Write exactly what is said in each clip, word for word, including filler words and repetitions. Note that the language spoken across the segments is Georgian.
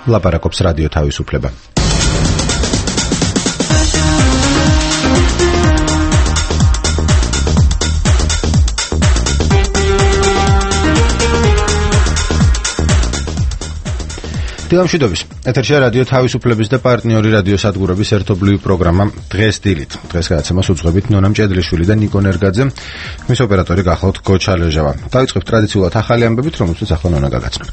ლაპარაკობს რადიო თავისუფლება. დილამშვიდობის. ეთერშია რადიო თავისუფლების და პარტნიორი რადიო სადგურების ერთობლივი პროგრამა დღეს დილით. დღეს გადაცემას უძღვებით ნონა მჭედლიშვილი და ნიკო ნერგაძე. მის ოპერატორი გახლავთ გოჩალეჟავა. დავიწყებთ ტრადიციულად ახალი ამბებით, რომელსაც ახლა ნონა გაგაცნობთ.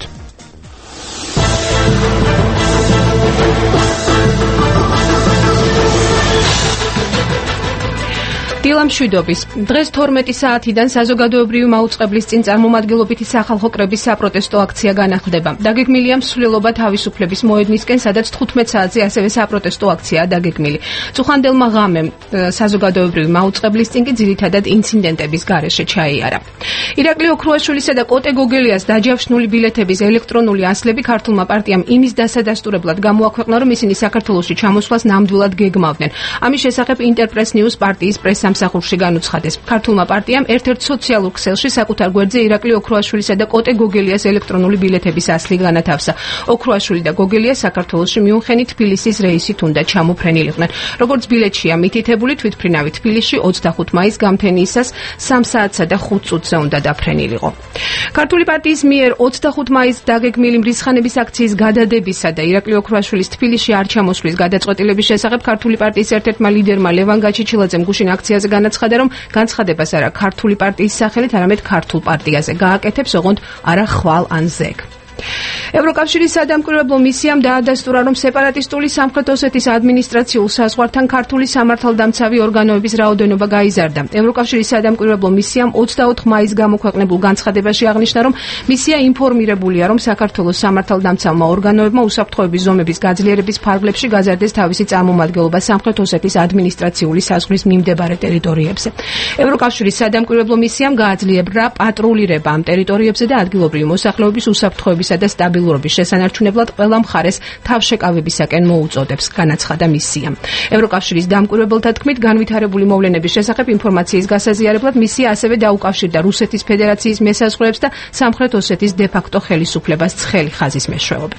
დილამშვიდობის. დღეს თორმეტი საათიდან საზოგადოებრივი მაუწყებლის წინ წარმომადგენლობითი სახალხო კრების საპროტესტო აქცია განახლდება. დაგეგმილია მსვლელობა თავისუფლების მოედნისკენ, სადაც თხუთმეტ საათზე ასევე საპროტესტო აქციაა დაგეგმილი. წუხანდელმა ღამემ საზოგადოებრივი მაუწყებლის წინ კი ძირითადად ინციდენტების გარეშე ჩაიარა. ირაკლი ოქრუაშვილისა და კოტე გოგელიას დაჯავშნული ბილეთების ელექტრონული ასლები ქართულმა პარტიამ იმის დასადასტურებლად გამოაქვეყნა, რომ ისინი საქართველოში ჩამოსვლას ნამდვილად გეგმავდნენ. ამის შესახებ ინტერპრეს ნიუს პარტიის პრესამ სამსახურში განუცხადეს. ქართულმა პარტიამ ერთ-ერთ სოციალურ ქსელში საკუთარ გვერდზე ირაკლი ოქრუაშვილისა და კოტე გოგელიას ელექტრონული ბილეთების ასლი განათავსა. ოქრუაშვილი და გოგელია საქართველოში მიუნხენი თბილისის რეისით უნდა ჩამოფრენილიყვნენ. როგორც ბილეთშია მითითებული, თვითმფრინავი თბილისში ოცდახუთ მაისს გამთენიისას სამ საათსა და ხუთ წუთზე უნდა დაფრენილიყო. ქართული პარტიის მიერ ოცდახუთ მაისს დაგეგმილი მრისხანების აქციის გადადებისა და ირაკლი ოქრუაშვილის თბილისში არ ჩამოსვლის გადაწყვეტილების შესახებ ქართული პარტიის ერთ-ერთმა ლიდერმა ლევან გაჩიჩილაძემ გუშინ აქციაზე განაცხადა, რომ განცხადებას არა ქართული პარტიის სახელით, არამედ ქართულ პარტიაზე გააკეთებს, ოღონდ არა ხვალ ან ზეგ. ევროკავშირის სადამკვირვებლო მისიამ დაადასტურა, რომ სეპარატისტული სამხრეთ ოსეთის ადმინისტრაციულ საზღვართან ქართული სამართალდამცავი ორგანოების რაოდენობა გაიზარდა. ევროკავშირის სადამკვირვებლო მისიამ ოცდაოთხ მაისს გამოქვეყნებულ განცხადებაში აღნიშნა, რომ მისია ინფორმირებულია, რომ საქართველოს სამართალდამცავმა ორგანოებმა უსაფრთხოების ზომების გაძლიერების ფარგლებში გაზარდეს თავისი წარმომადგენლობა სამხრეთ ოსეთის ადმინისტრაციული საზღვრის მიმდებარე ტერიტორიებზე. ევროკავშირის სადამკვირვებლო მისიამ გააძლიერა პატრულირება ამ ტერიტორიებზე და ადგილობრივი მოსახლეობის უსაფრთხოების და სტაბილურობის შესანარჩუნებლად ყველა მხარეს თავშეკავებისაკენ მოუწოდებს, განაცხადა მისიამ. ევროკავშირის დამკვირვებელთა თქმით, განვითარებული მოვლენების შესახებ ინფორმაციის გასაზიარებლად მისია ასევე დაუკავშირდა რუსეთის ფედერაციის მესაზღვრეებს და სამხრეთ ოსეთის დე-ფაქტო ხელისუფლებას ცხელი ხაზის მეშვეობით.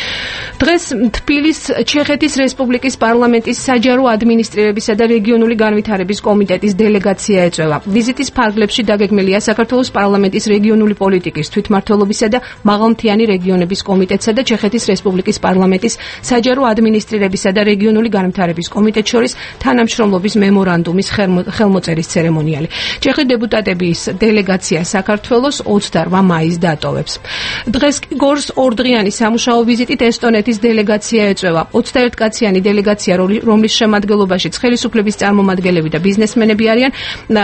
დღეს თბილის ჩეხეთის რესპუბლიკის პარლამენტის საჯარო ადმინისტრირებისა და რეგიონული განვითარების კომიტეტის დელეგაცია ეწევა. ვიზიტის ფარგლებში დაგეგმილია საქართველოს პარლამენტის რეგიონული პოლიტიკის თვითმმართველობისა და მაღალმთიანი რეგიონების კომიტეტსა და ჩეხეთის რესპუბლიკის პარლამენტის საჯარო ადმინისტრირებისა და რეგიონული განვითარების კომიტეტს შორის თანამშრომლობის მემორანდუმის ხელმოწერის ცერემონიალი. ჩეხი დეპუტატების დელეგაცია საქართველოს ოცდაოთხ მაისს დატოვებს. დღეს გორს ორდღიანი სამუშაო ვიზიტით ესტონეთის დელეგაცია ეწევა. ოცდაერთკაციანი დელეგაცია, რომლის შემადგენლობაშიც ხელისუფლების წარმომადგენლები და ბიზნესმენები არიან,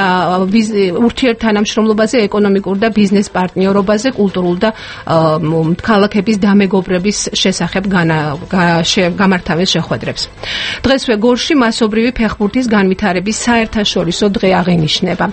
ურთიერთთანამშრომლობაზე, ეკონომიკურ და ბიზნეს პარტნიორობაზე, კულტურულ და ქალაქების დამეგობრების შესახებ გამართავენ შეხვედრებს. დღესვე გორში მასობრივი ფეხბურთის განვითარების საერთაშორისო დღე აღინიშნება.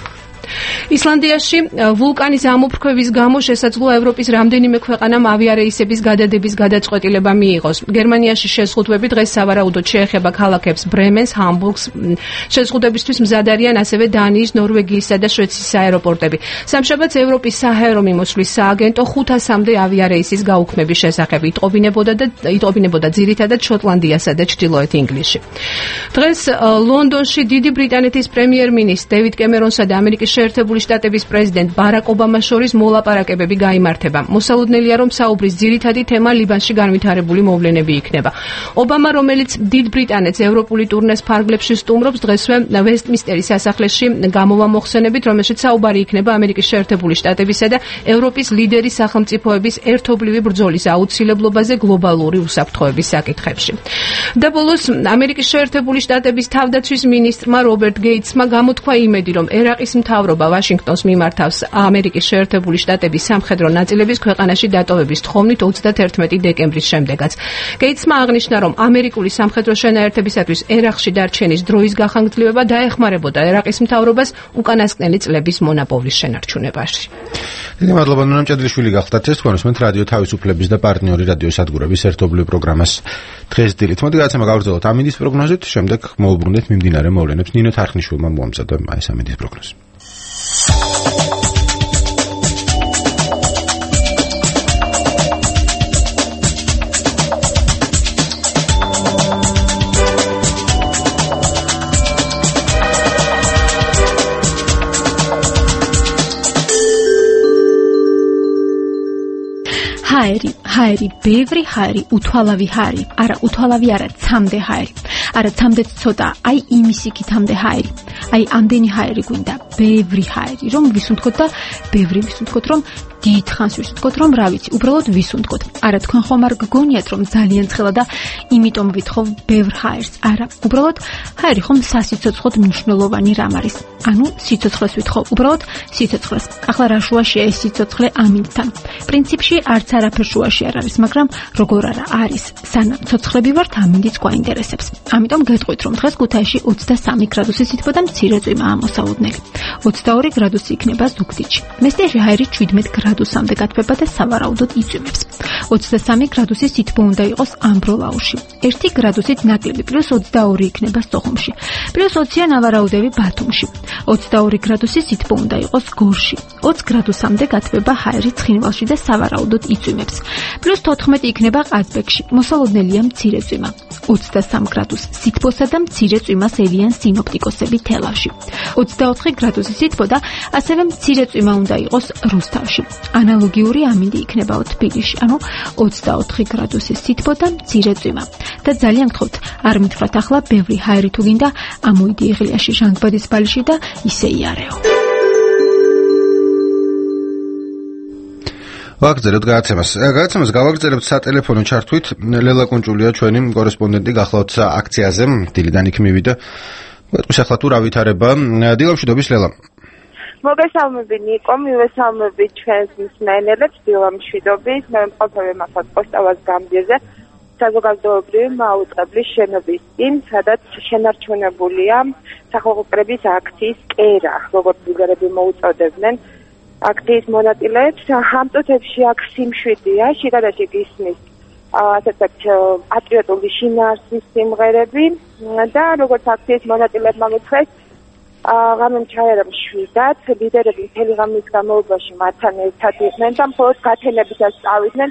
ისლანდიაში ვულკანის ამოფრქვევის გამო შესაძლოა ევროპის რამდენიმე ქვეყანამ ავიარეისების გადადების გადაწყვეტილება მიიღოს. გერმანიაში შეზღუდვები დღეს სავარაუდოდ შეეხება ქალაქებს ბრემენს, ჰამბურგს. შეზღუდებისთვის მზად არიან ასევე დანიის, ნორვეგიისა და შვეიცრიის აეროპორტები. სამშაბათს ევროპის საჰაერო მიმოსვლის სააგენტო ხუთასამდე ავიარეისის გაუქმების შესახებ იტყობინებოდა და იტყობინებოდა ძირითადად შოტლანდიასა და ჩრდილოეთ ინგლისში. დღეს ლონდონში დიდი ბრიტანეთის პრემიერ-მინისტრ დევიდ კემერონსა და ამერიკის შეერთებული შტატების პრეზიდენტ ბარაკ ობამას შორის მოლაპარაკებები გაიმართება. მოსალოდნელია, რომ საუბრის ძირითადი თემა ლიბანში განვითარებული მოვლენები იქნება. ობამა, რომელიც დიდ ბრიტანეთს ევროპული ტურნეს ფარგლებში სტუმრობს, დღესვე ვესტმინსტერის სასახლეში გამოვა მოხსენებით, რომელშიც საუბარი იქნება ამერიკის შეერთებული შტატებისა და ევროპის ლიდერი სახელმწიფოების ერთობლივი ბრძოლის აუცილებლობაზე გლობალური უსაფრთხოების საკითხებში. და ბოლოს ამერიკის შეერთებული შტატების თავდაცვის მინისტრმა რობერტ გეიტსმა გამოთქვა იმედი, რომ ერაყის მთავრობა ვაშინგტონს მიმართავს ამერიკის შეერთებული შტატების სამხედრო ნაწილების ქვეყანაში დატოვების თხოვნით ოცდაათერთმეტი დეკემბრის შემდეგაც. გეიტსმა აღნიშნა, რომ ამერიკული სამხედრო შენაერთებისათვის ერაყში დარჩენის დროის გახანგრძლივება დაეხმარებოდა ერაყის მთავრობას უკანასკნელი წლების მონაპოვლის შენარჩუნებაში. დიდი მადლობა ნონა მჭედლიშვილი გახდათ ეს თქვენ უსმენთ რადიო თავისუფლების და პარტნიორი რადიო სადგურების ერთობლივ პროგრამას დღეს დილით. მოდი გადაცემა გავაგრძელოთ ამინდის პროგნოზით, შემდეგ მოუბრუნდეთ მიმდინარე მოვლენებს. ნინო თარხნიშვილმა მოამზადა ეს ამინდის პროგნოზი. ჰაერი, ჰაერი, ბევრი ჰაერი, უთვალავი ჰაერი. არა, უთვალავი არა, ცამდე ჰაერი. არა, ცამდეც ცოტა, აი იმის იქითამდე ჰაერი. აი ამდენი ჰაერი გვინდა, ბევრი ჰაერი, რომ ვისუნთქოთ და ბევრი ვისუნთქოთ, რომ დიდხანს ვისუნთქოთ, რომ რა ვიცი, უბრალოდ ვისუნთქოთ. არა, თქვენ ხომ არ გგონიათ, რომ ძალიან ცხელა და იმიტომ ვითხოვ ბევრ ჰაერს. არა, უბრალოდ ჰაერი ხომ სასიცოცხლოდ მნიშვნელოვანი რამ არის. ანუ სიცოცხლეს ვითხოვ, უბრალოდ სიცოცხლეს. ახლა რა შუაშია ეს სიცოცხლე ამინდთან? პრინციპში არც არაფერ შუაში არ არის, მაგრამ როგორ არა არის. სანამ ცოცხლები ვართ, ამინდიც გვაინტერესებს. ამიტომ გეტყვით, რომ დღეს ქუთაისში ოცდასამი გრადუსი სითბო და მცირე წვიმაა მოსაუდნელი. ოცდაორი გრადუსი იქნება ზუგდიდში. მესტიაში ჰაერი შვიდმეტ გრადუსამდე გათბება და სავარაუდოდ იწვიმებს. ოცდასამი გრადუსი სითბო უნდა იყოს ამბროლაურში. ერთი გრადუსით ნაკლები პლუს ოცდაორი იქნება სოხუმში. პლუს ოცია ნავარაუდები ბათუმში. ოცდაორი გრადუსი სითბო უნდა იყოს გორში. ოც გრადუსამდე გათბება ჰაერი ცხინვალში და სავარაუდოდ იწვიმებს. პლუს თოთხმეტი იქნება ყაზბეგში. მოსალოდნელია მცირე წვიმა. ოცდასამ გრადუს სითბოსა და მცირე წვიმას ელიან სინოპტიკოსები თელავში. ოცდაოთხი გრადუსი სითბო და ასევე მცირე წვიმა უნდა იყოს რუსთავში. ანალოგიური ამინდი იქნებაო თბილისში, ანუ ოცდაოთხი გრადუსი სითბო და მცირე წვიმა. და ძალიან გთხოვთ, არ მითხრათ ახლა ბევრი ჰაერი თუ გინდა, ამოიდი იღლიაში ჟანგბადის ბალიში და ისე იარეო. ვაგრძელებთ გადაცემას. გადაცემას გავაგრძელებთ სატელეფონო ჩართვით. ლელა კუნჭულია ჩვენი კორესპონდენტი გახლავთ აქციაზე. დილიდან იქ მივიდა. გვეტყვის ახლა თუ რა ვითარება. დილამშვიდობის ლელა. მოგესალმები ნიკო, მივესალმები ჩვენს მსმენელებს. დილამშვიდობის. მე მყოფები მასად პოსტავას გამბიეზე საზოგადოებრივი მაუწყებლის შენობის წინ, სადაც შენარჩუნებულია სახალხო კრების აქციის კერა, როგორც ბულგარები მოუწოდებდნენ. აქციის მონაწილეებს ამ წუთებში აქ სიმშვიდეა, შიგადაში გისმის ასე ვთქვათ პატრიოტული შინაარსის სიმღერები და როგორც აქციის მონაწილეებმა მითხრეს, ღამემ ჩაერა მშვიდად, ლიდერები მთელი ღამის განმავლობაში მათთან ერთად იყვნენ და მხოლოდ გათენებითაც წავიდნენ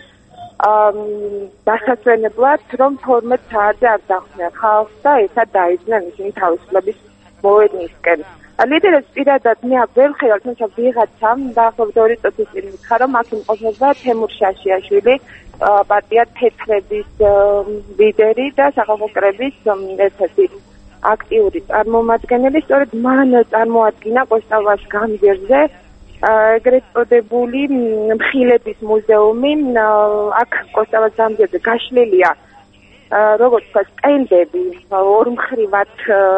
დასასვენებლად, რომ თორმეტ საათზე არ დახვდნენ ხალხს და ერთად დაიძნენ ისინი თავისუფლების მოედნისკენ. ლიდერებს პირადად მე აქ ვერ ხედავ, თუმცა ვიღაცამ დაახლოებით ორი წუთის წინ მითხრა, რომ აქ იმყოფება თემურ შაშიაშვილი, პარტია თეთრების ლიდერი და სახალხო კრების ერთ-ერთი აქტიური წარმომადგენელი. სწორედ მან წარმოადგინა კოსტავას გამგერზე ეგრეთ წოდებული მხილების მუზეუმი. აქ კოსტავას გამგერზე გაშლილია როგორც ვთქვათ, სტენდები ორმხრივად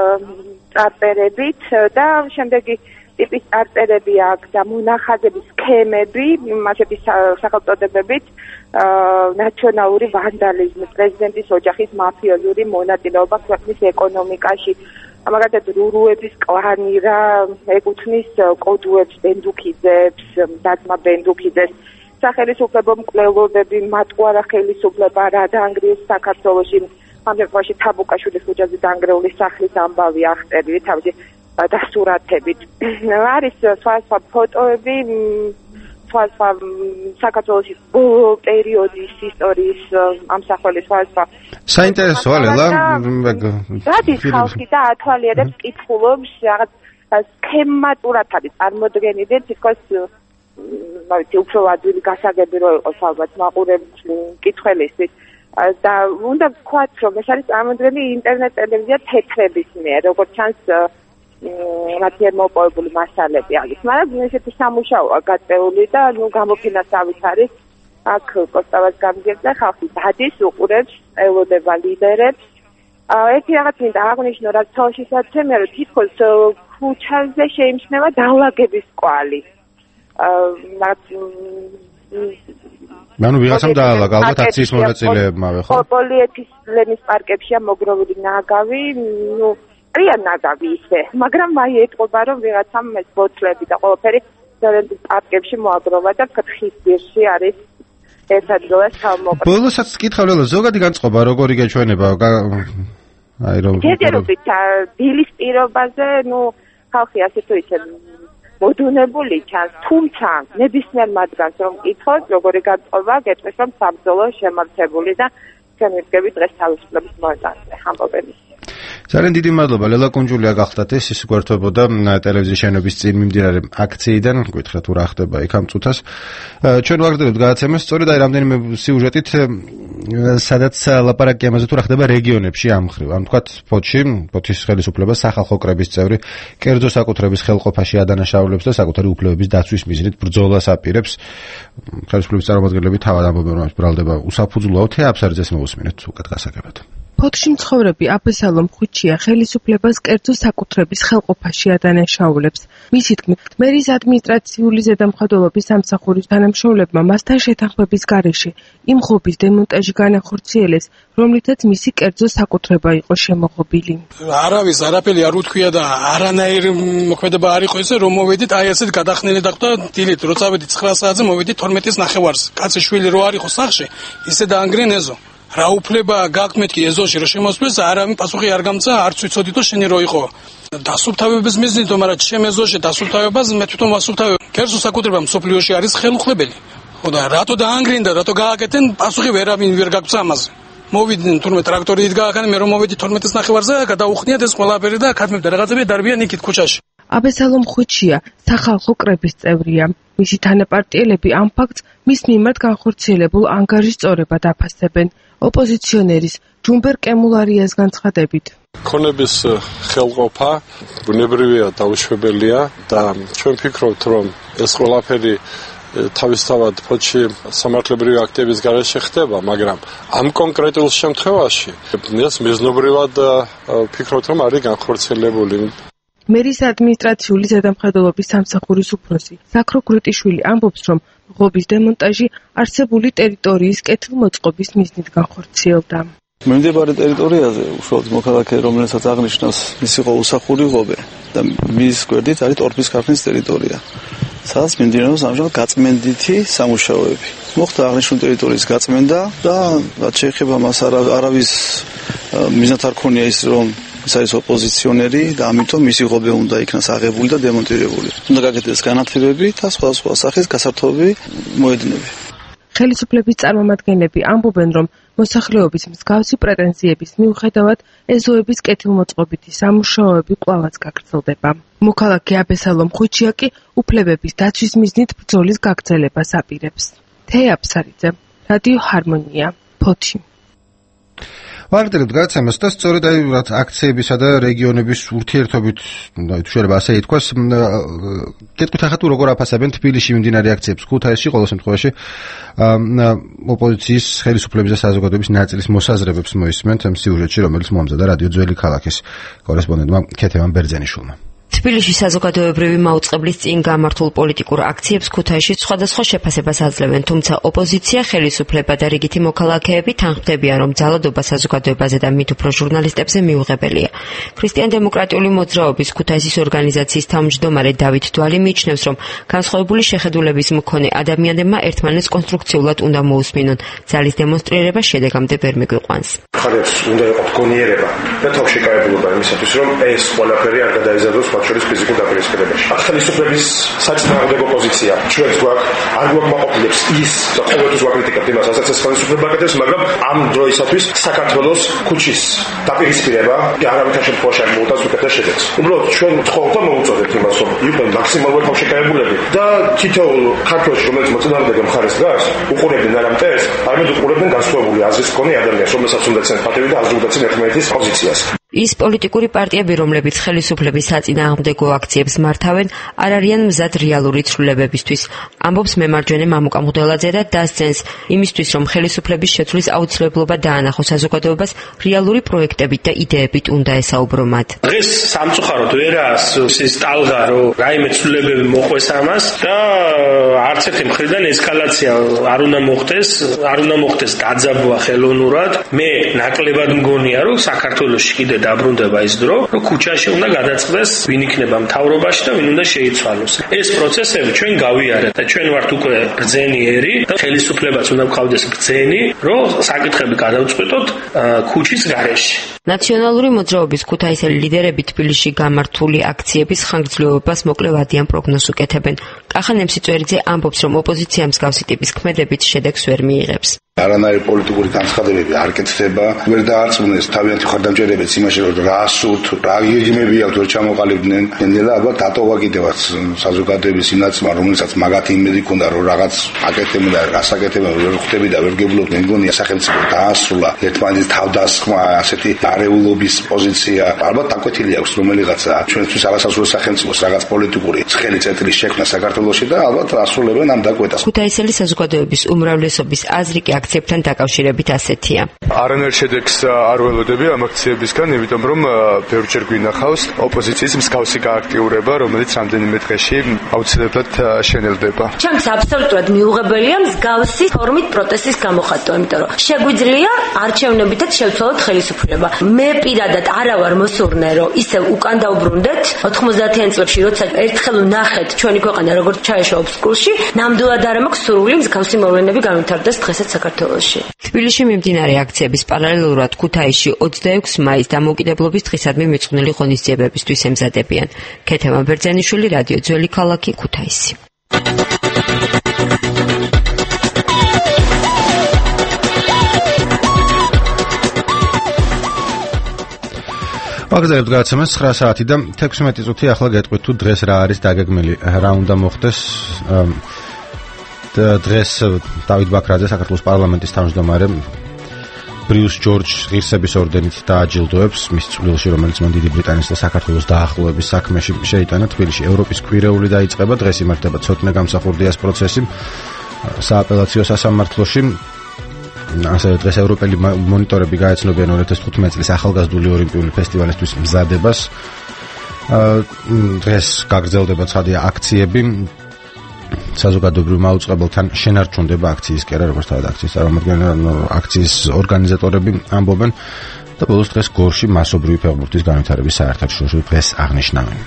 წარწერებით და შემდეგი ტიპის წარწერები აქვს და მონახაზების სქემები, მასეთი სახელწოდებებით ნაციონალური ვანდალიზმი, პრეზიდენტის ოჯახის მაფიოზური მონაწილეობა ქვეყნის ეკონომიკაში. მაგალითად, რურუების კლანი რა ეკუთვნის კოდუებს, ბენდუქიძებს, დაწმა ბენდუქიძეს. სახელისუფლებო მკვლელობები, მატყუარა ხელისუფლება რა დაანგრიეს საქართველოში, ამ შემთხვევაში თაბუკაშვილის ხუჯაზე დაანგრეული სახლის ამბავი აღწერილი თავისი დასურათებით. არის სხვა სხვა ფოტოები, სხვა სხვა საქართველოს ბოლო პერიოდის ისტორიის ამსახველი სხვა სხვა. საინტერესოა ლელა. გადის ხალხი და ათვალიერებს კითხულობს, რაღაც სქემატურად არის წარმოდგენილი, თითქოს მოვიცი უფრო ადვილი გასაგები რო იყოს ალბათ მაყურებლის კითხველისთვის და უნდა ვთქვათ, რომ ეს არის წარმოდგენილი ინტერნეტ ტელევიზია თეთრების მიერ, როგორც ჩანს მათი მოპოვებული მასალები არის, მაგრამ ესეთი სამუშაოა გაწეული და ნუ გამოფინანსავით არის აქ კოსტავას გამგერზე, ხალხი დადის, უყურებს, ელოდება ლიდერებს. ერთი რაღაც მინდა აღნიშნო, რაც თვალშისაცემია, რომ თითქოს ქუჩაზე შეიმჩნევა დავლაგების კვალი. ანუ ვიღაცამ დაალაგა ალბათ აქციის მონაწილეებმავე, ხო? პოლიეთილენის პარკებშია მოგროვილი ნაგავი, ნუ რიან ნაგავი ისე, მაგრამ აი ეტყობა, რომ ვიღაცამ ეს ბოთლები და ყველაფერი ზოლენდის პარკებში მოაგროვა და ხის ძირში არის ერთადროულად თავმოყრა. ბოლოსაც კითხავ ლელა, ზოგადი განწყობა როგორი გეჩვენება? აი რომ ჯერჯერობით დილის პირობაზე, ნუ ხალხი ასე თუ ისე მოდუნებული ჩანს, თუმცა ნებისმიერ მათგანს რომ კითხოთ, როგორი განწყობა, გეტყვის, რომ საბრძოლო შემართებული და ჩვენ ვიდგებით დღეს თავისუფლების მოედანზე. ამბობები. ძალიან დიდი მადლობა. ლელა კუნჯულია გახდათ ეს ის გვერდებოდა ტელევიზიის შენობის წინ მიმდინარე აქციიდან. გითხრათ თუ რა ხდება იქ ამ წუთას. ჩვენ ვაგრძელებთ გადაცემას სწორედ აი რამდენიმე სიუჟეტით სადაც ლაპარაკი ამაზე თუ რა ხდება რეგიონებში ამ ხრივ. ამ თქვათ ფოთში, ფოთის ხელისუფლება სახალხო კრების წევრი კერძო საკუთრების ხელყოფაში ადანაშაულებს და საკუთარი უფლებების დაცვის მიზნით ბრძოლას აპირებს. ხელისუფლების წარმომადგენლები თავად ამბობენ რომ ბრალდება უსაფუძვლოა թե აბსარძეს მოусმინეთ უკეთ გასაგებად. ფოთში მცხოვრები აბესალომ ხუჩია ხელისუფლებას კერძო საკუთრების ხელყოფაში ადანაშაულებს. მისი თქმით, მერის ადმინისტრაციული ზედამხედველობის სამსახურის თანამშრომლებმა მასთან შეთანხმების გარეშე იმ ხობის დემონტაჟი განახორციელეს, რომლითაც მისი კერძო საკუთრება იყო შემოღობილი. არავის არაფერი არ უთქვია და არანაირი მოქმედება არ იყო ისე, რომ მოვედით აი ასეთ გადახნილი დახვდა დილით, როცა ვედით ცხრა საათზე მოვედით თორმეტის ნახევარს. კაცი შვილი რო არ იყო სახლში, ისე დაანგრიენ ეზო. რა უფლება გაქვთ მეთქი ეზოში რომ შემოსვლეს, არავინ პასუხი არ გამცა, არც ვიცოდი თუ შენი რო იყო. დასუფთავების მიზნით, მაგრამ ჩემ ეზოში დასუფთავებას მე თვითონ ვასუფთავებ. კერძო საკუთრება მსოფლიოში არის ხელუხლებელი. ხო და რატო დაანგრიენდა, რატო გააკეთენ, პასუხი ვერავინ ვერ გაგვცა ამაზე. მოვიდნენ თურმე ტრაქტორით გააკეთენ, მე რომ მოვედი თორმეტის ნახევარზე, გადაუხნიათ ეს ყველაფერი და ქათმებდა რაღაცები დარბიან იქით ქუჩაში. აბესალომ ხუჩია სახალხო კრების წევრია. მისი თანაპარტიელები ამ ფაქტს მის მიმართ განხორციელებულ ანგაჟის სწორებად აფასებენ. ოპოზიციონერის ჯუმბერ კემულარიას განცხადებით. ქონების ხელყოფა ბუნებრივია, დაუშვებელია და ჩვენ ვფიქრობთ, რომ ეს ყველაფერი თავისთავად ფოთში სამართლებრივი აქტების გარეშე ხდება, მაგრამ ამ კონკრეტულ შემთხვევაში ეს მიზნობრივად ვფიქრობთ, რომ არის განხორციელებული. მერის ადმინისტრაციული ზედამხედველობის სამსახურის უფროსი ზაქრო გრუტიშვილი ამბობს, რომ ღობის დემონტაჟი არსებული ტერიტორიის კეთილმოწყობის მიზნით განხორციელდა. მიმდებარე ტერიტორიაზე უშუალოდ მოქალაქე, რომელსაც აღნიშნავს, ის იყო უსახური ღობე და მის გვერდით არის ტორფის ქარხნის ტერიტორია, სადაც მიმდინარეობს ამჟამად გაწმენდითი სამუშაოები. მოხდა აღნიშნული ტერიტორიის გაწმენდა და რაც შეეხება მას არავის მიზნად არ ქონია ის, რომ ის არის ოპოზიციონერი და ამიტომ მისი ღობე უნდა იქნას აღებული და დემონტირებული. უნდა გაკეთდეს განათლებები და სხვადასხვა სახის გასართობი მოედნები. ხელისუფლების წარმომადგენლები ამბობენ, რომ მოსახლეობის მსგავსი პრეტენზიების მიუხედავად ეზოების კეთილმოწყობითი სამუშაოები კვლავაც გაგრძელდება. მოქალაქე აბესალომ ხუჩია კი უფლებების დაცვის მიზნით ბრძოლის გაგრძელებას აპირებს. თეა აფსარიძე, რადიო ჰარმონია, ფოთი. ვაგრძელებთ გადაცემას და სწორედ აი რაც აქციებისა და რეგიონების ურთიერთობით, აი თუ შეიძლება ასე ითქვას, კეთყვით ახლა თუ როგორ აფასებენ თბილისში მიმდინარე აქციებს, ქუთაისში ყოველ შემთხვევაში ოპოზიციის ხელისუფლების და საზოგადოების ნაწილის მოსაზრებებს მოისმენთ ამ სიუჟეტში, რომელიც მოამზადა რადიო ძველი ქალაქის კორესპონდენტმა ქეთევან ბერძენიშვილმა. თბილისში საზოგადოებრივი მაუწყებლის წინ გამართულ პოლიტიკურ აქციებს ქუთაისში სხვადასხვა შეფასებას აძლევენ, თუმცა ოპოზიცია, ხელისუფლება და რიგითი მოქალაქეები თანხმდებიან, რომ ძალადობა საზოგადოებაზე და მით უფრო ჟურნალისტებზე მიუღებელია. ქრისტიან-დემოკრატიული მოძრაობის ქუთაისის ორგანიზაციის თავმჯდომარე დავით დვალი მიიჩნევს, რომ განსხვავებული შეხედულების მქონე ადამიანებმა ერთმანეთს კონსტრუქციულად უნდა მოусმინონ. ძალის დემონსტრირება შედეგამდე ვერ მიგვიყვანს. ხალხს უნდა იყოს გონიერება და თავშეკავებულობა იმისათვის, რომ ეს ყველაფერი არ გადაიზარდოს შორის ფიზიკურ დაპირისპირებაში. ხელისუფლების საწინააღმდეგო პოზიცია ჩვენს გვაქვს, არ გვაქვს მაყოფილებს ის და ყოველთვის ვაკრიტიკებთ იმას, რასაც ეს ხელისუფლება აკეთებს, მაგრამ ამ დროისათვის საქართველოს ქუჩის დაპირისპირება არავითარ შემთხვევაში არ მოუტანს უკეთეს შედეგს. უბრალოდ ჩვენ ვთხოვთ და მოუწოდებთ იმას, რომ იყვნენ მაქსიმალურად თავშეკავებულები და თითოეულ ქართველში, რომელიც მოწინააღმდეგე მხარეს დგას, უყურებდნენ არა მტერს, არამედ უყურებდნენ განსხვავებული აზრის მქონე ადამიანს, რომელსაც უნდა ცენ პატივი და აზრი უნდა ცენ ერთმანეთის პოზიციას. ის პოლიტიკური პარტიები, რომლებიც ხელისუფლების საწინააღმდეგო აქციებს მართავენ, არ არიან მზად რეალური ცვლილებებისთვის. ამბობს მემარჯვენე მამუკა მუდელაძე და დასძენს იმისთვის, რომ ხელისუფლების შეცვლის აუცილებლობა დაანახოს საზოგადოებას, რეალური პროექტებით და იდეებით უნდა ესაუბრო მათ. დღეს სამწუხაროდ ვერას ის ტალღა, რომ რაიმე ცვლილებები მოყვეს ამას და არც ერთი მხრიდან ესკალაცია არ უნდა მოხდეს, არ უნდა მოხდეს დაძაბვა ხელოვნურად. მე ნაკლებად მგონია, რომ საქართველოში კიდე დაბრუნდება ის დრო, რომ ქუჩაში უნდა გადაწყდეს ვინ იქნება მთავრობაში და ვინ უნდა შეიცვალოს. ეს პროცესები ჩვენ გავიარეთ და ჩვენ ვართ უკვე ბრძენიერი და ხელისუფლებაც უნდა გყავდეს ბრძენი, რომ საკითხები გადავწყვეტოთ ქუჩის გარეშე. ნაციონალური მოძრაობის ქუთაისელი ლიდერები თბილისში გამართული აქციების ხანგრძლივობას მოკლევადიან პროგნოზს უკეთებენ. კახა ნემსიწვერიძე ამბობს, რომ ოპოზიცია მსგავსი ტიპის ქმედებით შედეგს ვერ მიიღებს. არანაირი პოლიტიკური განცხადებები არ კეთდება, ვერ დაარწმუნეს თავიანთი ხარდამჭერებიც იმაში, რომ რა სურთ, რა გეგმები აქვთ, ვერ ჩამოყალიბდნენ. ნელა ალბათ დატოვა კიდევაც საზოგადოების ინაცმა, რომელსაც მაგათი იმედი ქონდა, რომ რაღაც აკეთებენ და გასაკეთებენ ვერ ხვდები და ვერ გეუბნებოდი. მე მგონია სახელმწიფო დაასრულა ერთმანეთის თავდასხმა, ასეთი არეულობის პოზიცია. ალბათ დაკვეთილი აქვს რომელიღაცა ჩვენთვის არასასურველ სახელმწიფოს რაღაც პოლიტიკური ცხელი წეტლის შექმნა საქართველოში და ალბათ ასრულებენ ამ დაკვეთას. ქუთაისელი საზოგადოების უმრავლესობის აზრი კი აქციებთან დაკავშირებით ასეთია. არანაირ შედეგს არ ველოდები ამ აქციებისგან, იმიტომ რომ ბევრჯერ გვინახავს ოპოზიციის მსგავსი გააქტიურება, რომელიც რამდენიმე დღეში აუცილებლად შენელდება. ჩემს აბსოლუტურად მიუღებელია მსგავსი ფორმით პროტესტის გამოხატვა, იმიტომ რომ შეგვიძლია არჩევნებითაც შევცვალოთ ხელისუფლება. მე პირადად არა ვარ მოსურნე, რომ ისევ უკან დაუბრუნდეთ ოთხმოცდაათიან წლებში, როცა ერთხელ ვნახეთ ჩვენი ქვეყანა როგორც ჩაეშვა ობსკურში, ნამდვილად არ მაქვს სურვილი მსგავსი მოვლენები განვითარდეს დღესაც საქართველოში. თბილისში მიმდინარე აქციების პარალელურად ქუთაისში ოცდაექვსი მაის დამოუკიდებლობის დღისადმი მიწყვნილი ღონისძიებებისთვის ემზადებიან. ქეთემა ბერძენიშვილი, რადიო ძველი ქალაქი, ქუთაისი. ვაგრძელებთ გადაცემას ცხრა საათი და თექვსმეტი წუთი. ახლა გეტყვით თუ დღეს რა არის დაგეგმილი, რა უნდა მოხდეს. დღეს დავით ბაქრაძე, საქართველოს პარლამენტის თავმჯდომარე, ბრიუს ჯორჯ ღირსების ორდენით დააჯილდოებს მის წვლილში, რომელიც მან დიდი ბრიტანეთის და საქართველოს დაახლოების საქმეში შეიტანა. თბილისში ევროპის კვირეული დაიწყება, დღეს იმართება ცოტნე გამსახურდიას პროცესი სააპელაციო სასამართლოში. ასევე დღეს ევროპელი მონიტორები გაეცნობიან ორი ათას თხუთმეტი წლის ახალგაზრდული ოლიმპიური ფესტივალისთვის მზადებას. დღეს გაგრძელდება ცხადია აქციები. საზოგადოებრივ მაუწყებელთან შენარჩუნდება აქციის კერა, როგორც თავად აქციის წარმომადგენელი, აქციის ორგანიზატორები ამბობენ და ბოლოს დღეს გორში მასობრივი ფეხბურთის განვითარების საერთაშორისო დღეს აღნიშნავენ.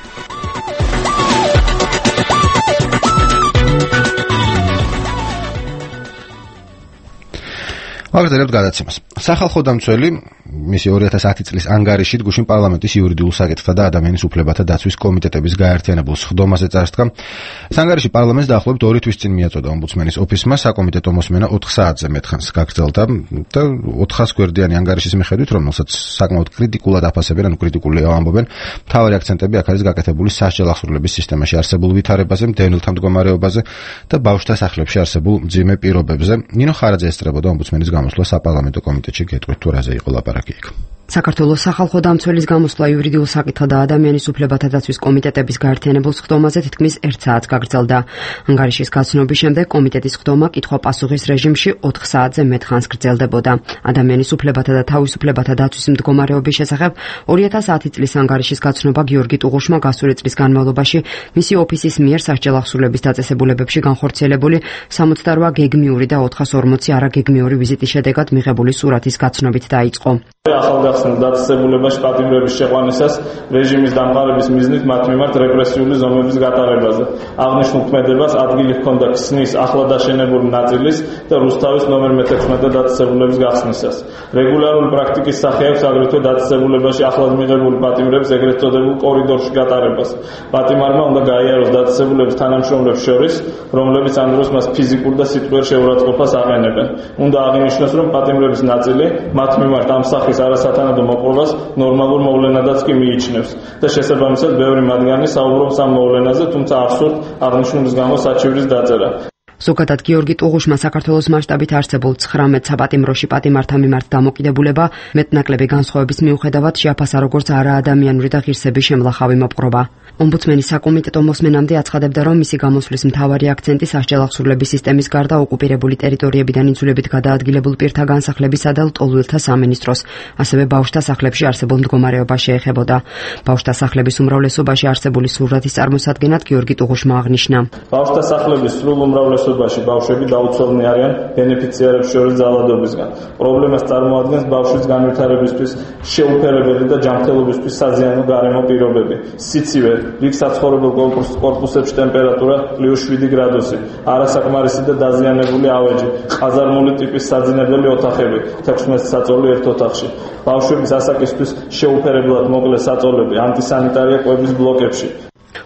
ვაგრძელებთ გადაცემას. სახალხო დამცველი მისი ორი ათას ათი წლის ანგარიშით გუშინ პარლამენტის იურიდიულ საკითხთა და ადამიანის უფლებათა დაცვის კომიტეტების გაერთიანებულ სხდომაზე წარსდგა. ანგარიში პარლამენტს დაახლოებით ორი თვის წინ მიაწოდა ომბუდსმენის ოფისმა. საკომიტეტო მოსმენა ოთხ საათზე მეტხანს გაგრძელდა და ოთხას გვერდიანი ანგარიშის მიხედვით, რომელსაც საკმაოდ კრიტიკულად აფასებენ, ანუ კრიტიკული ამბობენ, მთავარი აქცენტები აქ არის გაკეთებული სასჯელ ახსრულების სისტემაში არსებულ ვითარებაზე, მდევნილთა მდგომარეობაზე და ბავშვთა სახლებში არსებულ მძიმე პირობებზე. ნინო ხარაძე ესწრებოდა ომბუდსმენის გამოსვლა საპარლამენტო კომიტეტში. გეტყვით თუ რაზე იყო ლაპარაკი იქ. საქართველოს სახალხო დამცველის გამოსვლა იურიდიულ საკითხთა და ადამიანის უფლებათა დაცვის კომიტეტების გაერთიანებულ სხდომაზე თითქმის ერთ საათს გაგრძელდა. ანგარიშის გაცნობის შემდეგ კომიტეტის სხდომა კითხვა-პასუხის რეჟიმში ოთხ საათზე მეტხანს გრძელდებოდა. ადამიანის უფლებათა და თავისუფლებათა დაცვის მდგომარეობის შესახებ ორი ათას ათი წლის ანგარიშის გაცნობა გიორგი ტუღუშმა გასული წლის განმავლობაში მისი ოფისის მიერ სასჯელ ახსრულების დაწესებულებებში განხორციელებული სამოცდარვა გეგმიური და ოთხას ორმოცი არაგეგმიური ვიზიტის შედეგად მიღებული სურათის გაცნობით დაიწყო. ახალგაზრდა დაწესებულებაში პატიმრების შეყვანისას რეჟიმის დამყარების მიზნით მათ მიმართ რეპრესიული ზომების გატარებაზე. აღნიშნულ ქმედებას ადგილი ჰქონდა ქსნის ახლადაშენებული ნაწილის და რუსთავის ნომერ მეთექვსმეტე დაწესებულების გახსნისას. რეგულარული პრაქტიკის სახე აქვს აგრეთვე დაწესებულებაში ახლად მიღებული პატიმრების ეგრეთ წოდებულ კორიდორში გატარებას. პატიმარმა უნდა გაიაროს დაწესებულების თანამშრომლებს შორის, რომლებიც ამ დროს მას ფიზიკურ და სიტყვიერ შეურაცხყოფას აყენებენ. უნდა აღინიშნოს, რომ პატიმრების ნაწილი მათ მიმართ ამ სახის არასათანადო მოპოვებას ნორმალურ მოვლენადაც კი მიიჩნევს და შესაბამისად ბევრი მათგანი საუბრობს ამ მოვლენაზე, თუმცა არ სურთ აღნიშნულის გამო საჩივრის დაწერა. ზოგადად გიორგი ტუღუშმა საქართველოს მასშტაბით არსებულ ცხრამეტ საპატიმროში პატიმართა მიმართ დამოკიდებულება მეტნაკლები განსხვავების მიუხედავად შეაფასა როგორც არაადამიანური და ღირსების შემლახავი მოპყრობა. ომბუდსმენის საკომიტეტო მოსმენამდე აცხადებდა, რომ მისი გამოსვლის მთავარი აქცენტი სასჯელ ახსრულების სისტემის გარდა ოკუპირებული ტერიტორიებიდან იძულებით გადაადგილებულ პირთა განსახლებისა და ლტოლვილთა სამინისტროს, ასევე ბავშვთა სახლებში არსებულ მდგომარეობას შეეხებოდა. ბავშვთა სახლების უმრავლესობაში არსებული სურათის წარმოსადგენად გიორგი ტუღუშმა აღნიშნა. ბავშვთა სახლების სრულ უმრავლესობაში ბავშვები დაუცველნი არიან ბენეფიციარებს შორის ძალადობისგან. პრობლემას წარმოადგენს ბავშვის განვითარებისთვის შეუფერებელი და ჯანმრთელობისთვის საზიანო გარემო პირობები. სიცივე, რიგ საცხოვრებელ კორპუსებში ტემპერატურა პლუს შვიდი გრადუსი, არასაკმარისი და დაზიანებული ავეჯი, ყაზარმული ტიპის საძინებელი ოთახები, თექვსმეტ საწოლი ერთ ოთახში. ბავშვების ასაკისთვის შეუფერებლად მოკლე საწოლები, ანტისანიტარია კვების ბლოკებში.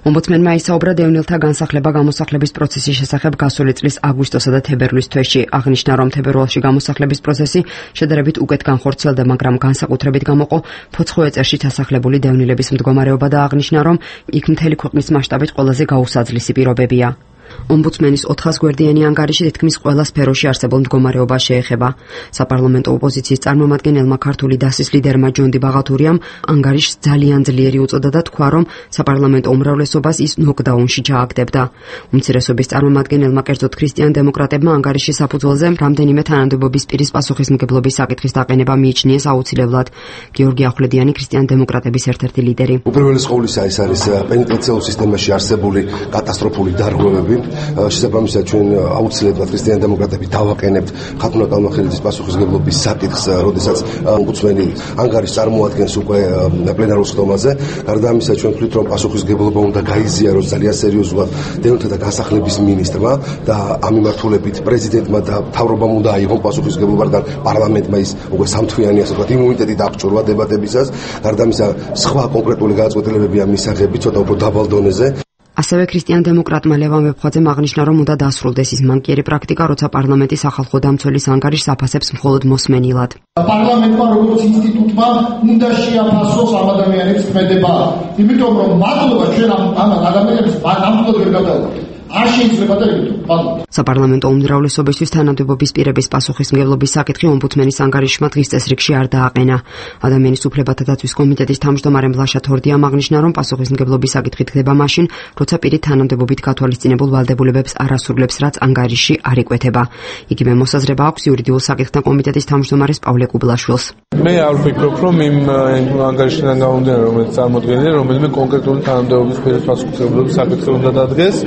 ომბუდსმენმა ისაუბრა დევნილთა განსახლება გამოსახლების პროცესის შესახებ გასული წლის აგვისტოსა და თებერვლის თვეში. აღნიშნა, რომ თებერვალში გამოსახლების პროცესი შედარებით უკეთ განხორციელდა, მაგრამ განსაკუთრებით გამოყო ფოცხოეწერში ჩასახლებული დევნილების მდგომარეობა და აღნიშნა, რომ იქ მთელი ქვეყნის მასშტაბით ყველაზე გაუსაძლისი პირობებია. ომბუდსმენის ოთხას გვერდიანი ანგარიში თითქმის ყველა სფეროში არსებულ მდგომარეობას შეეხება. საპარლამენტო ოპოზიციის წარმომადგენელმა ქართული დასის ლიდერმა ჯონდი ბაღათურიამ ანგარიშს ძალიან ძლიერი უწოდა და თქვა, რომ საპარლამენტო უმრავლესობას ის ნოკდაუნში ჩააგდებდა. უმცირესობის წარმომადგენელმა, კერძოდ ქრისტიან დემოკრატებმა ანგარიშის საფუძველზე რამდენიმე თანამდებობის პირის პასუხისმგებლობის საკითხის დაყენება მიიჩნიეს აუცილებლად. გიორგი ახვლედიანი, ქრისტიან დემოკრატების ერთ-ერთი ლიდერი. უპირველეს ყოვლისა ეს არის პენიტენციალურ სისტემაში არსებული კატასტროფული დარღვევები. შესაბამისად ჩვენ აუცილებლად ქრისტიან დემოკრატები დავაყენებთ ხათუნა კალმახელიძის პასუხისმგებლობის საკითხს, როდესაც ომბუდსმენი ანგარიშს წარმოადგენს უკვე პლენარულ სხდომაზე. გარდა ამისა, ჩვენ ვთვლით, რომ პასუხისმგებლობა უნდა გაიზიაროს ძალიან სერიოზულად დევნილთა და განსახლების მინისტრმა და ამ მიმართულებით პრეზიდენტმა და მთავრობამ უნდა აიღონ პასუხისმგებლობა, რადგან პარლამენტმა ის უკვე სამთვიანი ასე ვთქვათ იმუნიტეტი დააყჭურვა დებატებისას. გარდა ამისა, სხვა კონკრეტული გადაწყვეტილებებია მისაღები ცოტა უფრო დაბალ დონეზე. ასევე ქრისტიან დემოკრატმა ლევან ვეფხვაძემ აღნიშნა, რომ უნდა დასრულდეს ის მანკიერი პრაქტიკა, როცა პარლამენტის ახალ დამცველის ანგარიშს აფასებს მხოლოდ მოსმენილად. პარლამენტმა როგორც ინსტიტუტმა უნდა შეაფასოს ამ ადამიანების ქმედება, იმიტომ რომ მადლობა ჩვენ ამ ადამიანებს ნამდვილად ვერ გადავდოთ. არ შეიძლება და იმიტომ. საპარლამენტო უმრავლესობისთვის თანამდებობის პირების პასუხისმგებლობის საკითხი ომბუდსმენის ანგარიშმა დღის წესრიგში არ დააყენა. ადამიანის უფლებათა დაცვის კომიტეტის თავმჯდომარე მლაშა თორდიამ აღნიშნა, რომ პასუხისმგებლობის საკითხი ხდება მაშინ, როცა პირი თანამდებობით გათვალისწინებულ ვალდებულებებს არ ასრულებს, რაც ანგარიში არ იკვეთება. იგივე მოსაზრება აქვს იურიდიულ საკითხთა კომიტეტის თავმჯდომარეს პავლე კუბლაშვილს. მე არ ვფიქრობ, რომ იმ ანგარიშიდან გამომდინარე, რომელიც წარმოადგენია, რომელიმე კონკრეტული თანამდებობის პირის პასუხისმგებლობის საკითხი უნდა დადგეს.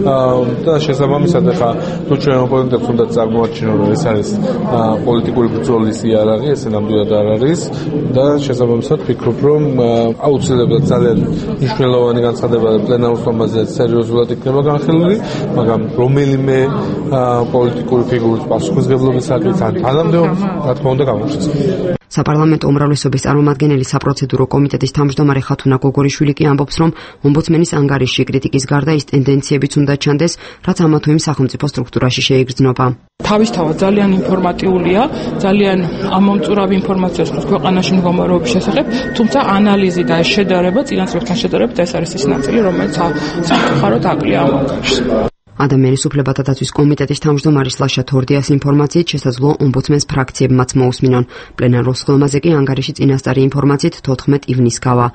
და შესაბამისად ახლა თუ ჩვენ ოპონენტებს უნდა წარმოაჩინოთ, რომ ეს არის პოლიტიკური ბრძოლის იარაღი, ესე ნამდვილად არ არის და შესაბამისად ვფიქრობ, რომ აუცილებლად ძალიან მნიშვნელოვანი განცხადება პლენარულ სხდომაზე სერიოზულად იქნება განხილული, მაგრამ რომელიმე პოლიტიკური ფიგურის პასუხისმგებლობის საკითხი ან თანამდებობის, რა თქმა უნდა, გამოჩნდება. საპარლამენტო უმრავლესობის წარმომადგენელი საპროცედურო კომიტეტის თავმჯდომარე ხათუნა გოგორიშვილი კი ამბობს, რომ ომბუდსმენის ანგარიში კრიტიკის გარდა ის ტენდენციებიც უნდა ჩანდეს, რაც ამა თუ იმ სახელმწიფო სტრუქტურაში შეიგრძნობა. თავისთავად ძალიან ინფორმატიულია, ძალიან ამომწურავი ინფორმაციას აქვს ქვეყანაში მდგომარეობის შესახებ, თუმცა ანალიზი და შედარება წინასწრებთან შედარებით ეს არის ის ნაწილი, რომელიც სამწუხაროდ აკლია ამ ანგარიშს. ადამიანის უფლებათა დაცვის კომიტეტის თავმჯდომარის ლაშა თორდიას ინფორმაციით შესაძლოა ომბუდსმენს ფრაქციებმაც მოусმინონ. პლენარულ სხდომაზე კი ანგარიში წინასწარი ინფორმაციით თოთხმეტ ივნისს გავა.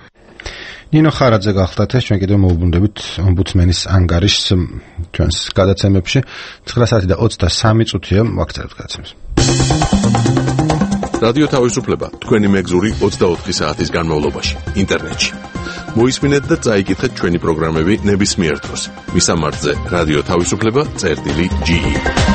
ნინო ხარაძე გახლდათ, ჩვენ კიდევ მოვუბრუნდებით ომბუდსმენის ანგარიშს ჩვენს გადაცემებში. ცხრა საათი და ოცდასამი წუთია ვაქცევთ გადაცემას. რადიო თავისუფლება თქვენი მეგზური ოცდაოთხი საათის განმავლობაში ინტერნეტში. მოისმინეთ და წაიკითხეთ ჩვენი პროგრამები ნებისმიერ დროს. მისამართზე რადიო თავისუფლება წერტილი ჯი ი.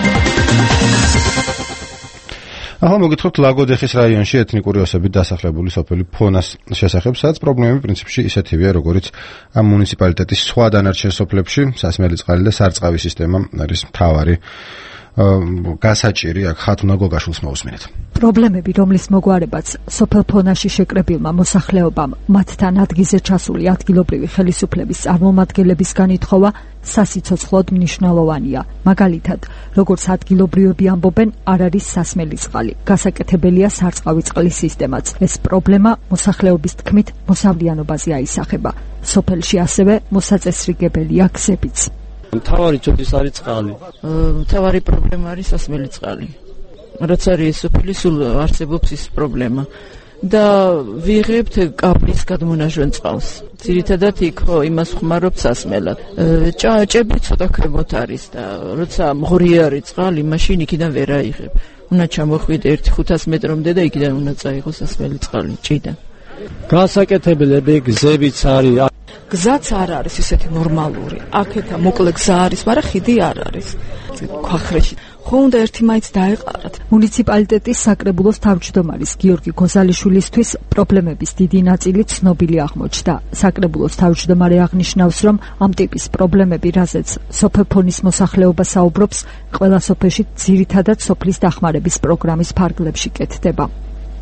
ახლა მოგითხრობთ ლაგოდეხის რაიონში ეთნიკური ოსებით დასახლებული სოფელი ფონას შესახებ, სადაც პრობლემები პრინციპში ისეთივეა, როგორც ამ მუნიციპალიტეტის სხვა დანარჩენ სოფლებში. სასმელი წყალი და სარწყავი სისტემა არის მთავარი გასაჭირი. აქ ხათუნა გოგაშვილს მოусმინეთ. პრობლემები, რომლის მოგვარებაც სოფელ ფონაში შეკრებილმა მოსახლეობამ მათთან ადგილზე ჩასული ადგილობრივი ხელისუფლების წარმომადგენლებისგან ითხოვა, სასიცოცხლოდ მნიშვნელოვანია. მაგალითად, როგორც ადგილობრივები ამბობენ, არ არის სასმელი წყალი. გასაკეთებელია სარწყავი წყლის სისტემაც. ეს პრობლემა მოსახლეობის თქმით მოსავლიანობაზე აისახება. სოფელში ასევე მოსაწესრიგებელია გზებიც. მთავარი ჯობის არის წყალი. მთავარი პრობლემა არის სასმელი წყალი. რაც არის სოფელი სულ არსებობს ის პრობლემა და ვიღებთ კაპლის გადმონაჟვენ წყალს. ძირითადად იქ ხო იმას ხმარობთ სასმელად. ჭაჭები ცოტა ქვემოთ არის და როცა მღვრია არის წყალი, მაშინ იქიდან ვერ აიღებ. უნდა ჩამოხვიდე ერთი ხუთას მეტრომდე და იქიდან უნდა წაიღო სასმელი წყალი ჭიდან. გასაკეთებელები გზებიც არის. გზაც არ არის ისეთი ნორმალური. აქეთა მოკლე გზა არის, მაგრამ ხიდი არ არის. ქვახრეში ხო უნდა ერთი მაინც დაეყარათ. მუნიციპალიტეტის საკრებულოს თავმჯდომარის გიორგი გოზალიშვილისთვის პრობლემების დიდი ნაწილი ცნობილი აღმოჩნდა. საკრებულოს თავმჯდომარე აღნიშნავს, რომ ამ ტიპის პრობლემები, რაზეც სოფელ ფონის მოსახლეობა საუბრობს, ყველა სოფელში ძირითადად სოფლის დახმარების პროგრამის ფარგლებში კეთდება.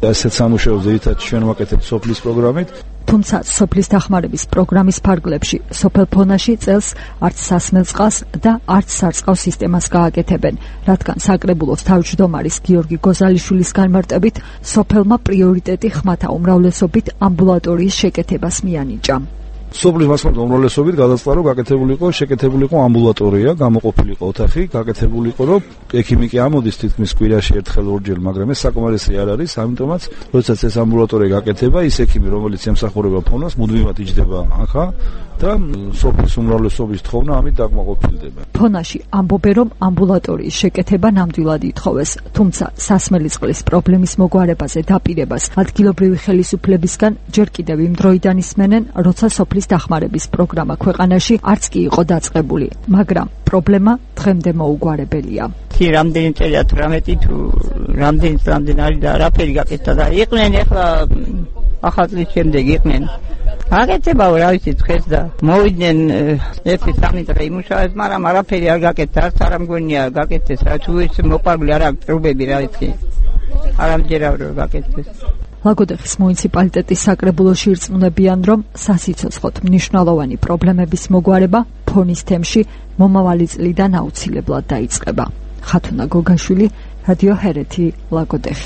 ასეთ სამუშაოზე ერთად ჩვენ ვაკეთებთ სოფლის პროგრამით. თუმცა სოფლის დახმარების პროგრამის ფარგლებში სოფელ ფონაში წელს არც სასმელწყალს და არც სარწყავ სისტემას გააკეთებენ, რადგან საკრებულოს თავმჯდომარის გიორგი გოზალიშვილის განმარტებით სოფელმა პრიორიტეტი ხმათა უმრავლესობით ამბულატორიის შეკეთებას მიანიჭა. სოფლის მასშტაბით უმრავლესობით გადაწყდა, რომ გაკეთებულიყო, შეკეთებულიყო ამბულატორია, გამოყოფილიყო ოთახი, გაკეთებულიყო, რომ ექიმიკი ამოდის თითქმის კვირაში ერთხელ ორჯერ, მაგრამ ეს საკმარისი არ არის, ამიტომაც, როდესაც ეს ამბულატორია გაკეთება, ის ექიმი, რომელიც ემსახურება ფონას, მუდმივად იჯდება ახლა და სოფლის უმრავლესობის თხოვნა ამით დაკმაყოფილდება. ფონაში ამბობენ, რომ ამბულატორიის შეკეთება ნამდვილად ითხოვეს, თუმცა სასმელი წყლის პრობლემის მოგვარებაზე დაპირებას ადგილობრივი ხელისუფლებისგან ჯერ კიდევ იმ დროიდან ისმენენ, როცა სოფლის დახმარების პროგრამა ქვეყანაში არც კი იყო დაწყებული, მაგრამ პრობლემა დღემდე მოუგვარებელია. კი, რამდენი წელია თუ რამეტი თუ რამდენი რამდენი არის და არაფერი გაკეთდა და იყვნენ ახლა ახალ წლის შემდეგ იყვნენ. გაკეთებაო რა ვიცი დღეს და მოვიდნენ ერთი სამი დღე იმუშავეს, მაგრამ არაფერი არ გაკეთდა, არც არ მგონია გაკეთდეს, რა თუ ის მოყვარული არ აქვს ტრუბები რა ვიცი. არ ამჯერა რომ გაკეთდეს. ლაგოდეხის მუნიციპალიტეტის საკრებულოში ირწმუნებიან, რომ სასიცოცხლოდ მნიშვნელოვანი პრობლემების მოგვარება ფონის თემში მომავალი წლიდან აუცილებლად დაიწყება. ხათუნა გოგაშვილი, რადიო ჰერეთი, ლაგოდეხი.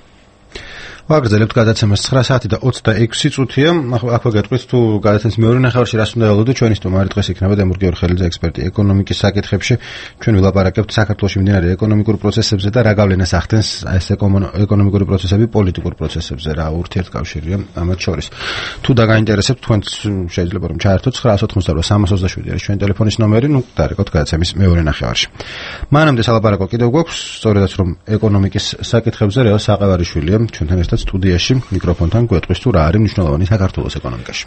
ვაგრძელებთ გადაცემას ცხრა საათი და ოცდაექვსი წუთია. აქვე გეტყვით თუ გადაცემის მეორე ნახევარში რას უნდა ველოდო, ჩვენი სტუმარი დღეს იქნება დემურ გეორგიელიძე, ექსპერტი ეკონომიკის საკითხებში. ჩვენ ვილაპარაკებთ საქართველოში მიმდინარე ეკონომიკურ პროცესებზე და რა გავლენას ახდენს ეს ეკონომიკური პროცესები პოლიტიკურ პროცესებზე, რა ურთიერთკავშირია ამათ შორის. თუ დაგაინტერესებთ, თქვენც შეიძლება რომ ჩაერთოთ ცხრა ოცდაოთხმოცდაოთხ სამას ოცდაშვიდი არის ჩვენი ტელეფონის ნომერი, ნუ დარეკოთ გადაცემის მეორე ნახევარში. მანამდე სალაპარაკო კიდევ გვაქვს, სწორედაც რომ ეკონომიკის საკითხებზე რეო საყევარიშვილია ჩვენთან ერთად სტუდიაში მიკროფონთან გვეტყვის თუ რა არის მნიშვნელოვანი საქართველოს ეკონომიკაში.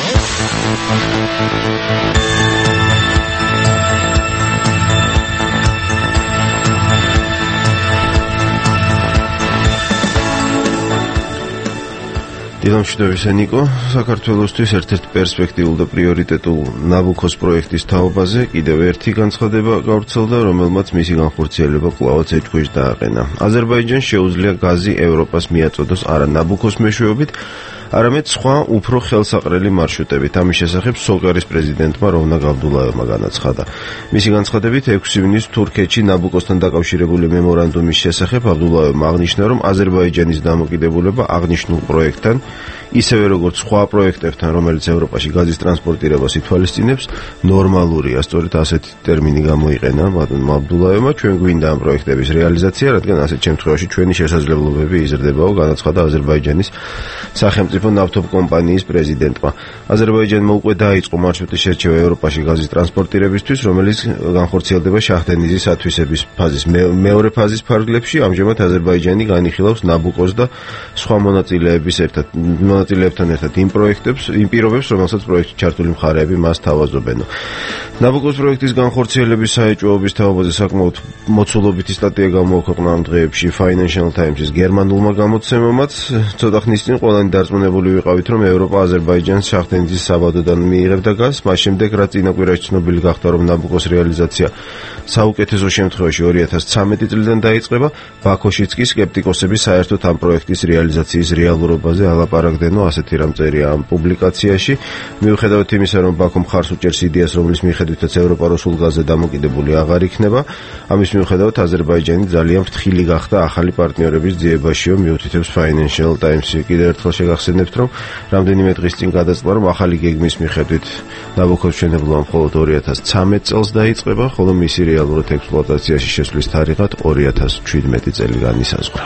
დილამშვიდობისა ნიკო, საქართველოსთვის ერთ-ერთ პერსპექტიულ და პრიორიტეტულ ნაბუქოს პროექტის თაობაზე კიდევ ერთი განცხადება გავრცელდა, რომელმაც მისი განხორციელება კვლავაც ეჭვქვეშ დააყენა. აზერბაიჯანს შეუძლია გაზი ევროპას მიაწოდოს არა ნაბუქოს მეშვეობით, არამედ სხვა უფრო ხელსაყრელი მარშრუტებით. ამის შესახებ სოკარის პრეზიდენტმა როვნა გაბდულაევმა განაცხადა. მისი განცხადებით ექვსი ივნის თურქეთში ნაბუკოსთან დაკავშირებული მემორანდუმის შესახებ აბდულაევმა აღნიშნა, რომ აზერბაიჯანის დამოკიდებულება აღნიშნულ პროექტთან ისევე როგორც სხვა პროექტებთან, რომელიც ევროპაში გაზის ტრანსპორტირებას ითვალისწინებს, ნორმალურია. სწორედ ასეთი ტერმინი გამოიყენა ბატონმა აბდულაევმა. ჩვენ გვინდა ამ პროექტების რეალიზაცია, რადგან ასეთ შემთხვევაში ჩვენი შესაძლებლობები იზრდებაო, განაცხადა აზერბაიჯანის სახელმწიფო ნავთობ კომპანიის პრეზიდენტმა. აზერბაიჯანმა უკვე დაიწყო მარშრუტის შერჩევა ევროპაში გაზის ტრანსპორტირებისთვის, რომელიც განხორციელდება შაჰდენიზის ათვისების ფაზის მეორე ფაზის ფარგლებში. ამჟამად აზერბაიჯანი განიხილავს ნაბუკოს და სხვა მონაწილეების ერთად მონაწილეებთან ერთად იმ პროექტებს, იმ პირობებს, რომელსაც პროექტში ჩართული მხარეები მას თავაზობენ. ნაბუკოს პროექტის განხორციელების საეჭვოების თაობაზე საკმაოდ მოცულობითი სტატია გამოაქვეყნა ამ დღეებში Financial Times-ის გერმანულმა გამოცემამაც. ცოტა ხნის წინ ყველანი დარწმუნებული ვიყავით, რომ ევროპა აზერბაიჯანს შაჰდენიზის საბადოდან მიიღებდა გაზს, მას შემდეგ რაც წინაპირაში ცნობილი გახდა, რომ ნაბუკოს რეალიზაცია საუკეთესო შემთხვევაში ორი ათას ცხრამეტი წლიდან დაიწყება, ბაქოშიც კი სკეპტიკოსები საერთოდ ამ პროექტის რეალიზაციის რეალურობაზე ალაპარაკდენო, ასეთი რამ წერია ამ პუბლიკაციაში. მიუხედავად იმისა, რომ ბაქო მხარს უჭერს იდეას, რომლის მიხედვითაც ევროპა რუსულ გაზზე დამოკიდებული აღარ იქნება, ამის მიუხედავად აზერბაიჯანი ძალიან ფრთხილი გახდა ახალი პარტნიორების ძიებაშიო, მიუთითებს Financial Times-ი. კიდევ ერთხელ შეგახსენებთ, რომ რამდენიმე დღის წინ გადაწყდა, რომ ახალი გეგმის მიხედვით ნაბუქოს მშენებლობა მხოლოდ ორი ათას ცხრამეტ წელს დაიწყება, ხოლო მისი რეალურად ექსპლუატაციაში შესვლის თარიღად ორი ათას შვიდმეტი წელი განისაზღვრა.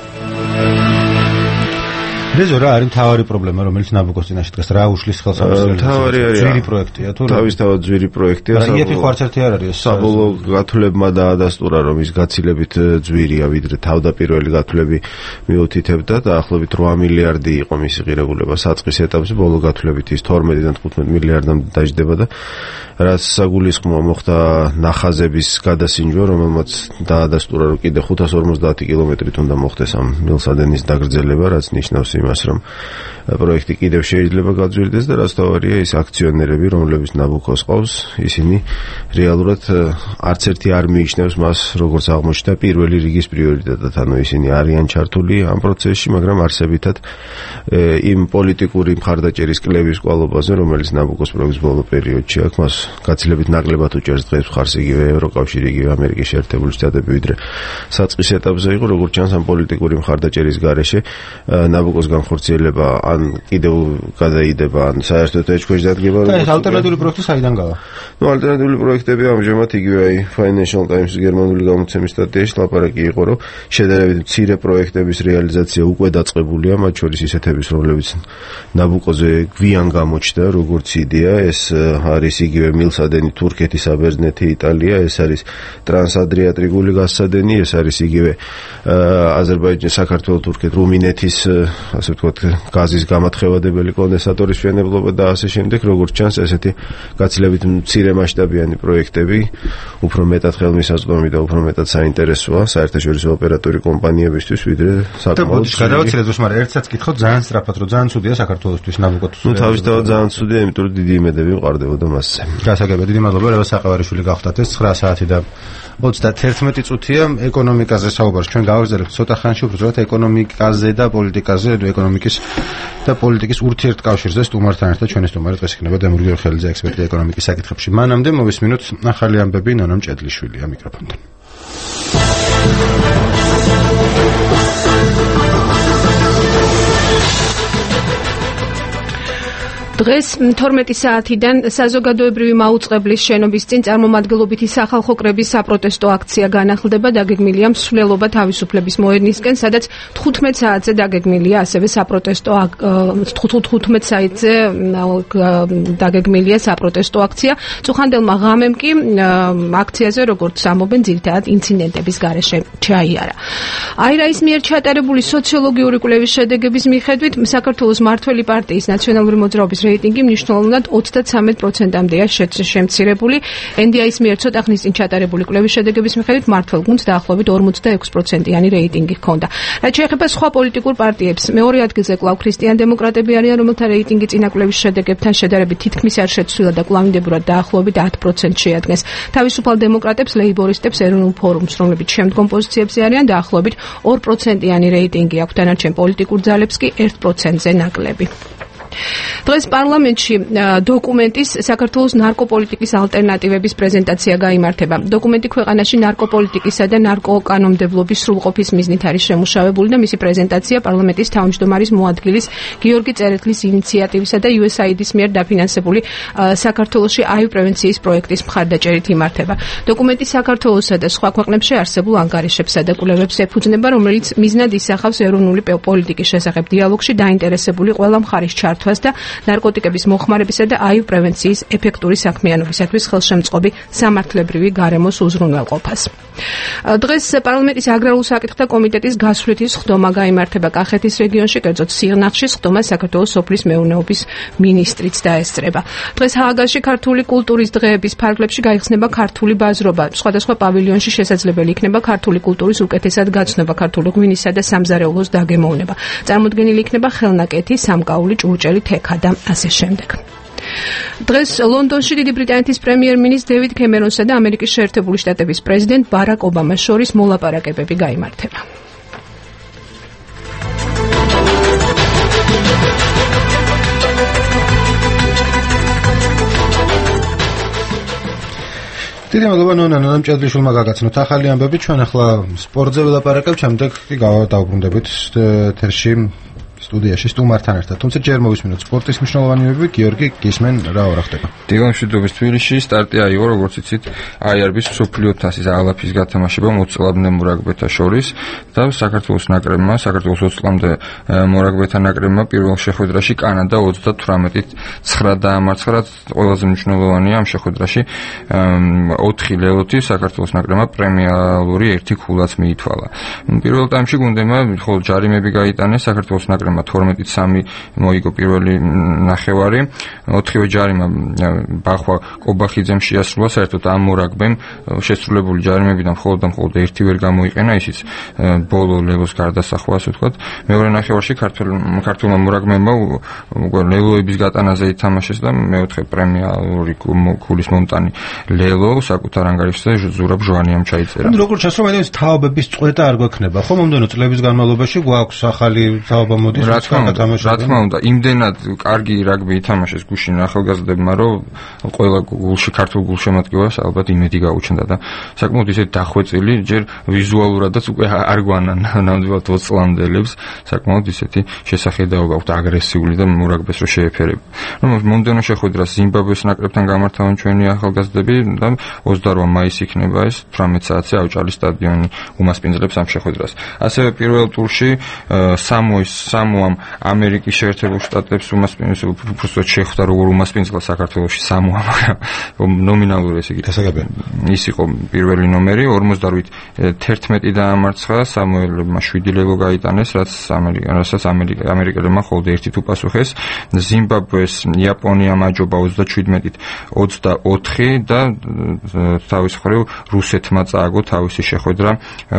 რეზო რა არის მთავარი პრობლემა, რომელიც ნაბუკოს წინაშე დღეს რა უშლის ხელს ამის ძვირი პროექტია თუ რა? თავისთავად ძვირი პროექტია. იეთი ხო არც ერთი არ არის. საბოლოო გათვლებმა დაადასტურა, რომ ის გაცილებით ძვირია, ვიდრე თავდაპირველი გათვლები მიუთითებდა და ახლობით რვა მილიარდი იყო მისი ღირებულება საწყის ეტაპზე, ბოლო გათვლებით ის თორმეტიდან თხუთმეტ მილიარდამდე დაჯდება და რაც საგულისხმოა მოხდა ნახაზების გადასინჯვა, რომელმაც დაადასტურა, რომ კიდე ხუთას ორმოცდაათი კილომეტრით უნდა მოხდეს ამ მილსადენის დაგრძელება, რაც ნიშნავს იმას, რომ პროექტი კიდევ შეიძლება გაძვირდეს და რაც თავარია ის აქციონერები, რომლებიც ნაბუქოს ყავს, ისინი რეალურად არც ერთი არ მიიჩნევს მას როგორც აღმოჩნდა პირველი რიგის პრიორიტეტად, ანუ ისინი არიან ჩართული ამ პროცესში, მაგრამ არსებითად იმ პოლიტიკური მხარდაჭერის კლების კვალობაზე, რომელიც ნაბუქოს პროექტის ბოლო პერიოდში აქვს, მას გაცილებით ნაკლებად უჭერს დღეს მხარს იგივე ევროკავშირი, იგივე ამერიკის შეერთებული შტატები, ვიდრე საწყის ეტაპზე იყო, როგორც ჩანს ამ პოლიტიკური მხარდაჭერის გარეშე ნაბუქოს განხორციელება ან კიდევ გადაიდება, ან საერთოდ ეჭქვეშ დადგება. და ეს ალტერნატიული პროექტი საიდან გავა? ნუ ალტერნატიული პროექტები ამჟამად იგივე აი Financial Times-ის გერმანული გამოცემის სტატიაში ლაპარაკი იყო, რომ შედარებით მცირე პროექტების რეალიზაცია უკვე დაწყებულია, მათ შორის ისეთების, რომლებიც ნაბუქოზე გვიან გამოჩნდა, როგორც იდეა, ეს არის იგივე მილსადენი თურქეთი, საბერძნეთი, იტალია, ეს არის ტრანსადრიატიკული გაზსადენი, ეს არის იგივე აზერბაიჯანი, საქართველო, თურქეთი, რუმინეთის, ასე ვთქვათ, გაზის გამათხევადებელი კონდენსატორის მშენებლობა და ასე შემდეგ, როგორც ჩანს, ესეთი გაცილებით მცირე მასშტაბიანი პროექტები, უფრო მეტად ხელმისაწვდომი და უფრო მეტად საინტერესოა საერთაშორისო ოპერატორი კომპანიებისთვის, ვიდრე საკმაოდ. და გადავაცილეთ, მაგრამ ერთსაც გითხოთ ძალიან სწრაფად, რომ ძალიან ცუდია საქართველოსთვის ნაბუქოს. ნუ თავისთავად ძალიან ცუდია, იმიტომ რომ დიდი იმედები მყარდებოდა მასზე. გასაგებია, დიდი მადლობა, რევას საყევარიშვილი გახდათ. ეს ცხრა საათი და ოცდაათი წუთია ეკონომიკაზე საუბარს. ჩვენ გავაგრძელებთ ცოტა ხანში უბრალოდ ეკონომიკაზე და პოლიტიკაზე, ეკონომიკის და პოლიტიკის ურთიერთკავშირზე სტუმართან ერთად. ჩვენი სტუმარი დღეს იქნება დემური გიორგიელიძე, ექსპერტი ეკონომიკის საკითხებში. მანამდე მოვისმინოთ ახალი ამბები ნონა მჭედლიშვილია მიკროფონთან. დღეს თორმეტი საათიდან საზოგადოებრივი მაუწყებლის შენობის წინ წარმომადგენლობითი სახალხო კრების საპროტესტო აქცია განახლდება. დაგეგმილია მსვლელობა თავისუფლების მოედნისკენ, სადაც თხუთმეტ საათზე დაგეგმილია ასევე საპროტესტო თხუთმეტ საათზე დაგეგმილია საპროტესტო აქცია. წუხანდელმა ღამემ კი აქციაზე, როგორც ამობენ, ძირითადად ინციდენტების გარეშე ჩაიარა. აირაის მიერ ჩატარებული სოციოლოგიური კვლევის შედეგების მიხედვით საქართველოს მართველი პარტიის ნაციონალური მოძრაობის რეიტინგი მნიშვნელოვნად ოცდათრამეტ პროცენტამდეა შემცირებული. ენ დი აის მიერ ცოტა ხნის წინ ჩატარებული კვლევის შედეგების მიხედვით მმართველ გუნდს დაახლოებით ორმოცდაექვსი პროცენტიანი რეიტინგი ჰქონდა. რაც შეეხება სხვა პოლიტიკურ პარტიებს, მეორე ადგილზე კვლავ ქრისტიან-დემოკრატები არიან, რომელთა რეიტინგი წინა კვლევის შედეგებთან შედარებით თითქმის არ შეცვლილა და კვლავინდებურად დაახლოებით ათი პროცენტს შეადგენს. თავისუფალ დემოკრატებს, ლეიბორისტებს, ეროვნულ ფორუმს, რომლებიც შემდგომ პოზიციებზე არიან, დაახლოებით ორი პროცენტიანი რეიტინგი აქვს, დანარჩენ პოლიტიკურ ძალებს კი ერთ პროცენტზე ნაკლები. დღეს პარლამენტში დოკუმენტის საქართველოს ნარკოპოლიტიკის ალტერნატივების პრეზენტაცია გაიმართება. დოკუმენტი ქვეყანაში ნარკოპოლიტიკისა და ნარკოკანონმდებლობის სრულყოფის მიზნით არის შემუშავებული და მისი პრეზენტაცია პარლამენტის თავმჯდომარის მოადგილის გიორგი წერეთლის ინიციატივისა და იუ ეს აი დი-ის მიერ დაფინანსებული საქართველოში აივ პრევენციის პროექტის მხარდაჭერით იმართება. დოკუმენტი საქართველოსა და სხვა ქვეყნებში არსებულ ანგარიშებსა და კვლევებს ეფუძნება, რომელიც მიზნად ისახავს ეროვნული პოლიტიკის შესახებ დიალოგში დაინტერესებული ყველა მხარის ჩართვას და ნარკოტიკების მოხმარებისა და აივ პრევენციის ეფექტური საქმიანობისათვის ხელშემწყობი სამართლებრივი გარემოს უზრუნველყოფას. დღეს პარლამენტის აგრარულ საკითხთა კომიტეტის გასვლითი სხდომა გაიმართება კახეთის რეგიონში, კერძოდ სიღნაღში. სხდომას საქართველოს სოფლის მეურნეობის მინისტრიც დაესწრება. დღეს ჰააგაში ქართული კულტურის დღეების ფარგლებში გაიხსნება ქართული ბაზრობა. სხვადასხვა პავილიონში შესაძლებელი იქნება ქართული კულტურის უკეთესად გაცნობა, ქართული ღვინისა და სამზარეულოს დაგემოვნება. წარმოდგენილი იქნება ხელნაკეთი, სამკაული, ჭურჭელი, თექა და ასე შემდეგ. დღეს ლონდონში დიდი ბრიტანეთის პრემიერ-მინისტრ დევიდ კემერონსა და ამერიკის შეერთებული შტატების პრეზიდენტ ბარაკ ობამას შორის მოლაპარაკებები გაიმართება. დიდი მადლობა ნონა მჭედლიშვილმა გაგაცნოთ ახალი ამბები. ჩვენ ახლა სპორტზე ვილაპარაკებთ, შემდეგ კი დავუბრუნდებით ეთერში სტუდიაში სტუმართან ერთად. თუმცა ჯერ მოვისმინოთ სპორტის მნიშვნელოვანიებები. გიორგი გისმენ, რა ώρα ხდება? დილამშვიდობის თბილისში სტარტი აიღო, როგორც იცით, აი არ ბის მსოფლიო თასის ალაფის გათამაშება მოწყვლადნე მორაგბეთა შორის და საქართველოს ნაკრებმა, საქართველოს ოცდაათამდე მორაგბეთა ნაკრებმა პირველ შეხვედრაში კანადა ოცდათვრამეტით ცხრა დაამარცხა. ყველაზე მნიშვნელოვანია ამ შეხვედრაში ოთხი ლელოთი საქართველოს ნაკრებმა პრემიალური ერთი ქულაც მიითვალა. პირველ ტაიმში გუნდებმა მხოლოდ ჯარიმები გაიტანეს, საქართველოს ნაკრებმა ჯარიმა თორმეტი სამი მოიგო პირველი ნახევარი, ოთხივე ჯარიმა ბახვა კობახიძემ შეასრულა, საერთოდ ამ მორაგბემ შესრულებული ჯარიმებიდან მხოლოდ და მხოლოდ ერთი ვერ გამოიყენა, ისიც ბოლო ლელოს გარდასახვა, ასე ვთქვათ. მეორე ნახევარში ქართულმა მორაგბემმა ლელოების გატანაზე ითამაშეს და მეოთხე პრემიალური ქულის მომტანი ლელო საკუთარ ანგარიშზე ზურაბ ჟვანიამ ჩაიწერა. როგორ ჩანს რომ ეს თაობების წვეტა არ გვექნება, ხო მომდენო წლების განმავლობაში გვაქვს ახალი თაობა მოდის რა თქმა უნდა, იმდენად კარგი რაგბი ითამაშეს გუშინ ახალგაზრდებმა, რომ ყველა გულში ქართულ გულშემატკივარს ალბათ იმედი გაუჩნდა და საკმაოდ ისეთ დახვეწილი, ჯერ ვიზუალურადაც უკვე არ გვანან ნამდვილად ოცლამდელებს, საკმაოდ ისეთი შესახედაობა აქვს აგრესიული და მორაგბეს რო შეეფერება. რომ მომდენო შეხვედრას ზიმბაბვეს ნაკრებთან გამართავენ ჩვენი ახალგაზრდები და ოცდაოთხ მაისს იქნება ეს თვრამეტ საათზე ავჭალის სტადიონი უმასპინძლებს ამ შეხვედრას. ასევე პირველ ტურში სამოის სამოამ ამერიკის შეერთებულ შტატებს უმასპინძლებს უბრალოდ შეხვდა როგორ უმასპინძლა საქართველოში სამოა, მაგრამ ნომინალური ესე იგი ის იყო პირველი ნომერი, ორმოცდაოთხ თერთმეტი დაამარცხა, სამუელებმა შვიდი ლელო გაიტანეს, რაც ამერიკანასაც ამერიკელებმა მხოლოდ ერთი თუ პასუხეს. ზიმბაბვეს იაპონიამ აჯობა ოცდაშვიდმეტით ოცდაოთხი და თავის მხრივ რუსეთმა წააგო თავისი შეხვედრა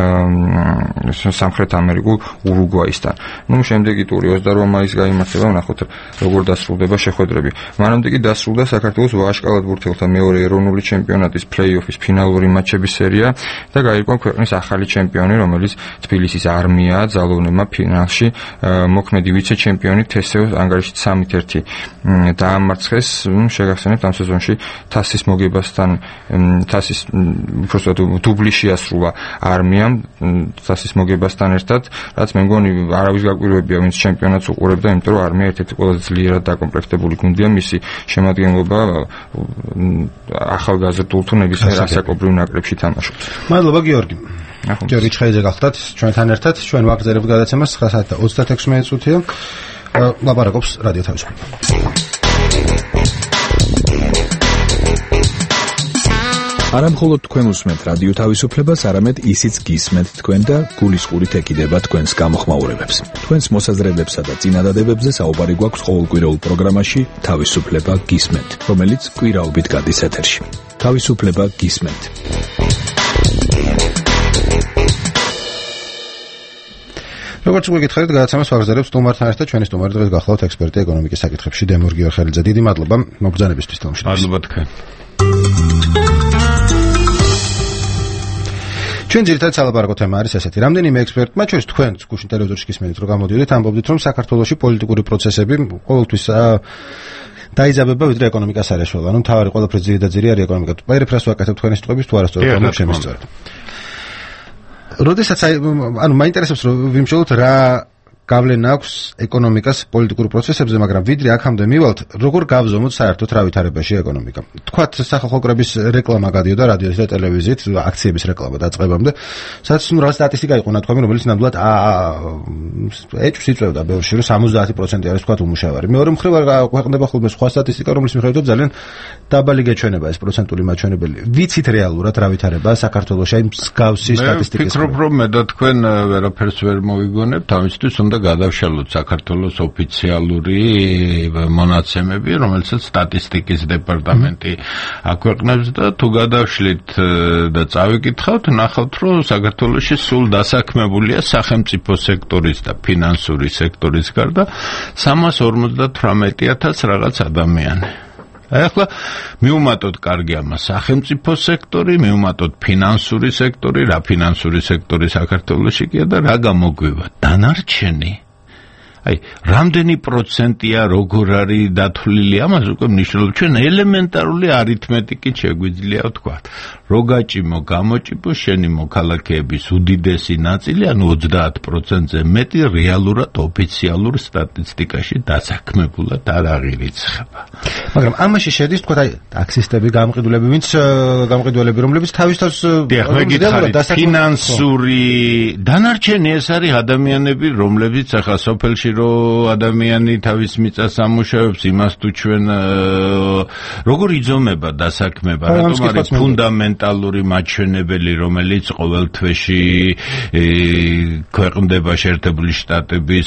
სამხრეთ ამერიკულ ურუგვაისთან. ნუ შემდეგი ტური ოცდაოთხ მაისს გაიმართება, ვნახოთ როგორ დასრულდება შეხვედრები. მანამდე კი დასრულდა საქართველოს ვაჟკალად ბურთელთა მეორე ეროვნული ჩემპიონატის პლეი-ოფის ფინალური მაჩების სერია და გაირკვა ქვეყნის ახალი ჩემპიონი, რომელიც თბილისის არმიაა, ძალოვნებმა ფინალში მოქმედი ვიცე-ჩემპიონი თესევ ანგარიშით სამი ერთი დაამარცხეს. შეგახსენებთ ამ სეზონში თასის მოგებასთან თასის უბრალოდ დუბლი შეასრულა არმიამ თასის მოგებასთან ერთად, რაც მე მგონი არავის გაკვირვებია, ვინც ჩემპიონატს უყურებდა, იმიტომ რომ არმია ერთ-ერთი ყველაზე ძლიერად დაკომპლექტებული გუნდია, მისი შემადგენლობა ახალგაზრდულ თუ ნებისმიერ ასაკობრივ ნაკრებში თამაშობს. მადლობა გიორგი. გიორგი ჩხეიძე გახდათ ჩვენთან ერთად, ჩვენ ვაგრძელებთ გადაცემას ცხრა საათი და ოცდაექვსი მინუტია. ლაპარაკობს რადიო თავისუფლება. არა მხოლოდ თქვენ უსმენთ რადიო თავისუფლებას, არამედ ისიც გისმენთ თქვენ და გულისყურით ეკიდება თქვენს გამოხმაურებებს. თქვენს მოსაზრებებსა და წინადადებებზე საუბარი გვაქვს ყოველკვირეულ პროგრამაში თავისუფლება გისმენთ, რომელიც კვირაობით გადის ეთერში. თავისუფლება გისმენთ. როგორც უკვე გითხარით, გადაცემას ვაგრძელებთ სტუმართან ერთად, ჩვენი სტუმარი დღეს გახლავთ ექსპერტი ეკონომიკის საკითხებში დემურ გიორხელიძე. დიდი მადლობა მობრძანებისთვის თამაში. მადლობა თქვენ. ჩვენ ძირითადად სალაპარაკო თემა არის ესეთი. რამდენიმე ექსპერტმა, ჩვენს თქვენს გუშინ ტელევიზორში გისმენთ, რომ გამოდიოდით, ამბობდით, რომ საქართველოში პოლიტიკური პროცესები ყოველთვის დაიძაბება ვიდრე ეკონომიკას არ ეშველა. ანუ თავი ყველაფრის ძირი და ძირი არის ეკონომიკა. პერიფრას ვაკეთებ თქვენი სტუმრების თუ არასწორად რომ შემისწორეთ. როდესაც ანუ მაინტერესებს რომ ვიმშოლოთ რა გავლენა აქვს ეკონომიკას პოლიტიკურ პროცესებზე, მაგრამ ვიდრე აქამდე მივალთ, როგორ გავზომოთ საერთოდ რა ვითარებაში ეკონომიკა. თქვათ სახალხო კრების რეკლამა გადიოდა რადიოზე და ტელევიზიით, აქციების რეკლამა დაწყებამდე, სადაც ნუ რა სტატისტიკა იყო ნათქვამი, რომელიც ნამდვილად ეჭვს იწვევდა ბევრში, რომ სამოცდაათი პროცენტი არის თქვათ უმუშავარი. მეორე მხრივ ქვეყნდება ხოლმე სხვა სტატისტიკა, რომლის მიხედვითაც ძალიან დაბალი გეჩვენება ეს პროცენტული მაჩვენებელი. ვიცით რეალურად რა ვითარებაა საქართველოში აი მსგავსი სტატისტიკის. მე ვფიქრობ, რომ მე და თქვენ ვერაფერს ვერ მოვიგონებთ, ამისთვის უნდა გადავშალოთ საქართველოს ოფიციალური მონაცემები, რომელსაც სტატისტიკის დეპარტამენტი აქვეყნებს და თუ გადავშლით და წავიკითხავთ, ნახავთ, რომ საქართველოში სულ დასაქმებულია სახელმწიფო სექტორის და ფინანსური სექტორის გარდა სამას ორმოცდათვრამეტი ათასი რაღაც ადამიანი. ახლა მიუმატოთ კარგი ამას სახელმწიფო სექტორი, მიუმატოთ ფინანსური სექტორი, რა ფინანსური სექტორი საქართველოში კი და რა გამოგვივა დანარჩენი. აი, რამდენი პროცენტია როგორ არის დათვლილი, ამას უკვე მნიშვნელობა. ჩვენ ელემენტარული არითმეტიკით შეგვიძლია ვთქვა. რო გაჭიმო, გამოჭიმო, შენი მოქალაქეების უდიდესი ნაწილი, ანუ ოცდაათ პროცენტზე მეტი რეალურად ოფიციალურ სტატისტიკაში დასაქმებულად არ აღირიცხება. მაგრამ ამაში შედის თქვა აი ტაქსისტები, გამყიდველები, ვინც გამყიდველები, რომლებიც თავის თავს ფინანსური დანარჩენი ეს არის ადამიანები, რომლებიც ახლა სოფელში რომ ადამიანი თავის მიწას ამუშავებს, იმას თუ ჩვენ როგორ იძომება დასაქმება, რატომ არის ფუნდამენტ ფუნდამენტალური მაჩვენებელი, რომელიც ყოველ თვეში ქვეყნდება შეერთებული შტატების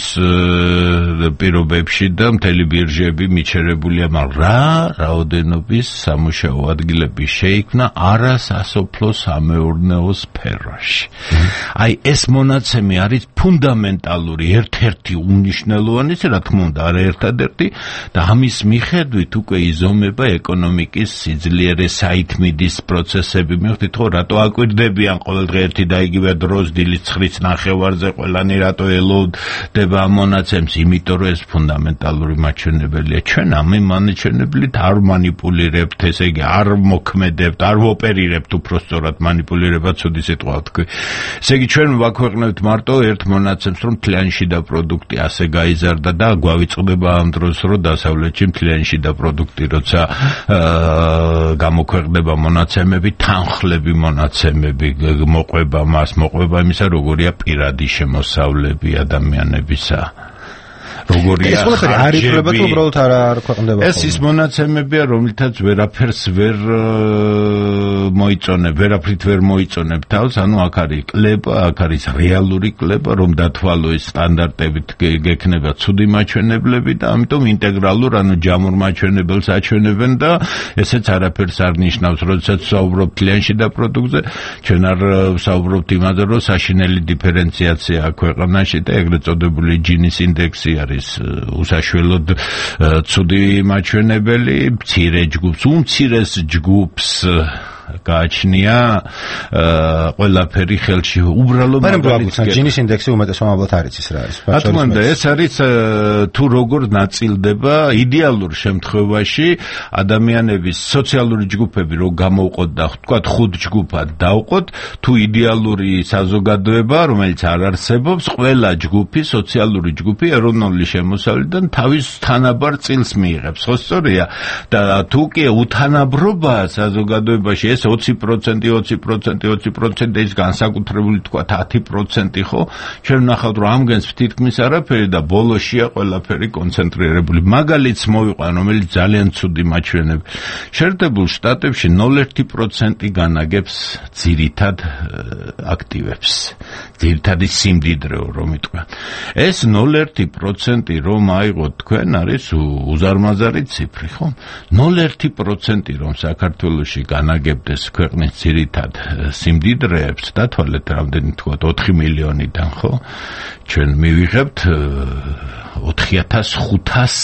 პირობებში და მთელი ბირჟები მიჩერებულია, მაგრამ რა რაოდენობის სამუშაო ადგილები შეიქმნა არასასოფლო სამეურნეო სფეროში. აი ეს მონაცემი არის ფუნდამენტალური, ერთ-ერთი უმნიშვნელოვანესი, რა თქმა უნდა, არა ერთადერთი და ამის მიხედვით უკვე იზომება ეკონომიკის სიძლიერე, საითმიდის პროცესები. მივხვდით ხო, რატო აკვირდებიან ყოველდღე ერთი და იგივე დროს დილის ცხრით ნახევარზე ყველანი რატო ელოდება ამ მონაცემს? იმიტომ რომ ეს ფუნდამენტალური მაჩვენებელია. ჩვენ ამ მაჩვენებლით არ მანიპულირებთ, ესე იგი არ მოქმედებთ, არ ვოპერირებთ, უпростоრად მანიპულირება ცუდი სიტყვა თქვი. ესე იგი ჩვენ ვაქვეყნებთ მარტო ერთ მონაცემს, რომ მთლიანი შიდა პროდუქტი ასე გაიზარდა და გვავიწყდება ამ დროს, რომ დასავლეთში მთლიანი შიდა პროდუქტი როცა გამოქვეყნდება მონაცემები, თანხლები მონაცემები მოყვება მას, მოყვება იმისა, როგორია პირადი შემოსავლები ადამიანებისა. როგორია ეს ყველაფერი არ იწება თუ უბრალოდ არ არ ქვეყნდება. ეს ის მონაცემებია, რომლითაც ვერაფერს ვერ მოიწონებ, ვერაფრით ვერ მოიწონებ თავს, ანუ აქ არის კლება, აქ არის რეალური კლება, რომ დათვალო ეს სტანდარტებით გექნება ცუდი მაჩვენებლები და ამიტომ ინტეგრალურ, ანუ ჯამურ მაჩვენებელს აჩვენებენ და ესეც არაფერს არ ნიშნავს, როდესაც ვსაუბრობთ თლიანში და პროდუქტზე, ჩვენ არ ვსაუბრობთ იმაზე, რომ საშინელი დიფერენციაცია ქვეყანაში და ეგრეთ წოდებული ჯინის ინდექსი არის უსაშველოდ ცუდი მაჩვენებელი, მცირე ჯგუფს, უმცირეს ჯგუფს გააჩნია ყველაფერი ხელში. უბრალოდ მაგალითად ჯინის ინდექსი უმეტესობად არ იცის რა არის. რა თქმა უნდა, ეს არის თუ როგორ ნაწილდება იდეალურ შემთხვევაში ადამიანების სოციალური ჯგუფები რო გამოვყოთ და თქვათ ხუთ ჯგუფად დავყოთ, თუ იდეალური საზოგადოება, რომელიც არ არსებობს, ყველა ჯგუფი, სოციალური ჯგუფი ეროვნული შემოსავლიდან თავის თანაბარ წილს მიიღებს. ხო სწორია? და თუ კი უთანაბრობა საზოგადოებაში ეს ოცი პროცენტი, ოცი პროცენტი, ოცი პროცენტი ის განსაკუთრებული თქვა ათი პროცენტი, ხო? ჩვენ ვნახავთ, რომ ამგენს თითქმის არაფერი და ბოლოშია ყველაფერი კონცენტრირებული. მაგალითს მოვიყვან, რომელიც ძალიან ცუდი მაჩვენებელი. შეერთებულ შტატებში ნული კoma ერთი პროცენტი განაგებს ძირითად აქტივებს. ძირითადი სიმდიდრეო, რომ იტყვიან. ეს ნული კoma ერთი პროცენტი რომ აიღოთ თქვენ არის უზარმაზარი ციფრი, ხო? ნული კoma ერთი პროცენტი რომ საქართველოში განაგებდეს ქვეყნის ძირითად სიმდიდრეებს, დათვალეთ რამდენი თქვათ ოთხი მილიონიდან, ხო? ჩვენ მივიღებთ ოთხი ათას ხუთას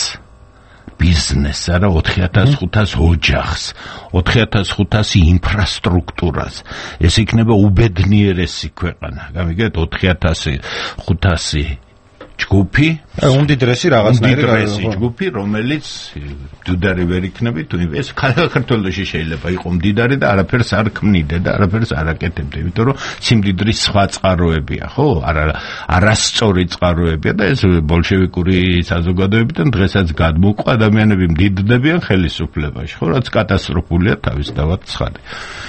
ბიზნესს, არა ოთხი ათას ხუთას ოჯახს, ოთხი ათას ხუთას ინფრასტრუქტურას. ეს იქნება უბედნიერესი ქვეყანა. გამიგეთ, ოთხი ათას ხუთასი ჯგუფი, უმდიდრესი რაღაცნაირი უმდიდრესი ჯგუფი, რომელიც მდიდარი ვერ იქნება, თუ ეს საქართველოში შეიძლება იყოს მდიდარი და არაფერს არ ქმნიდა და არაფერს არ აკეთებდა, იმიტომ რომ სიმდიდრის სხვა წყაროებია, ხო? არა არასწორი წყაროებია და ეს ბოლშევიკური საზოგადოებიდან დღესაც გადმოყვა, ადამიანები მდიდდებიან ხელისუფლებაში, ხო? რაც კატასტროფულია თავისთავად ცხადი.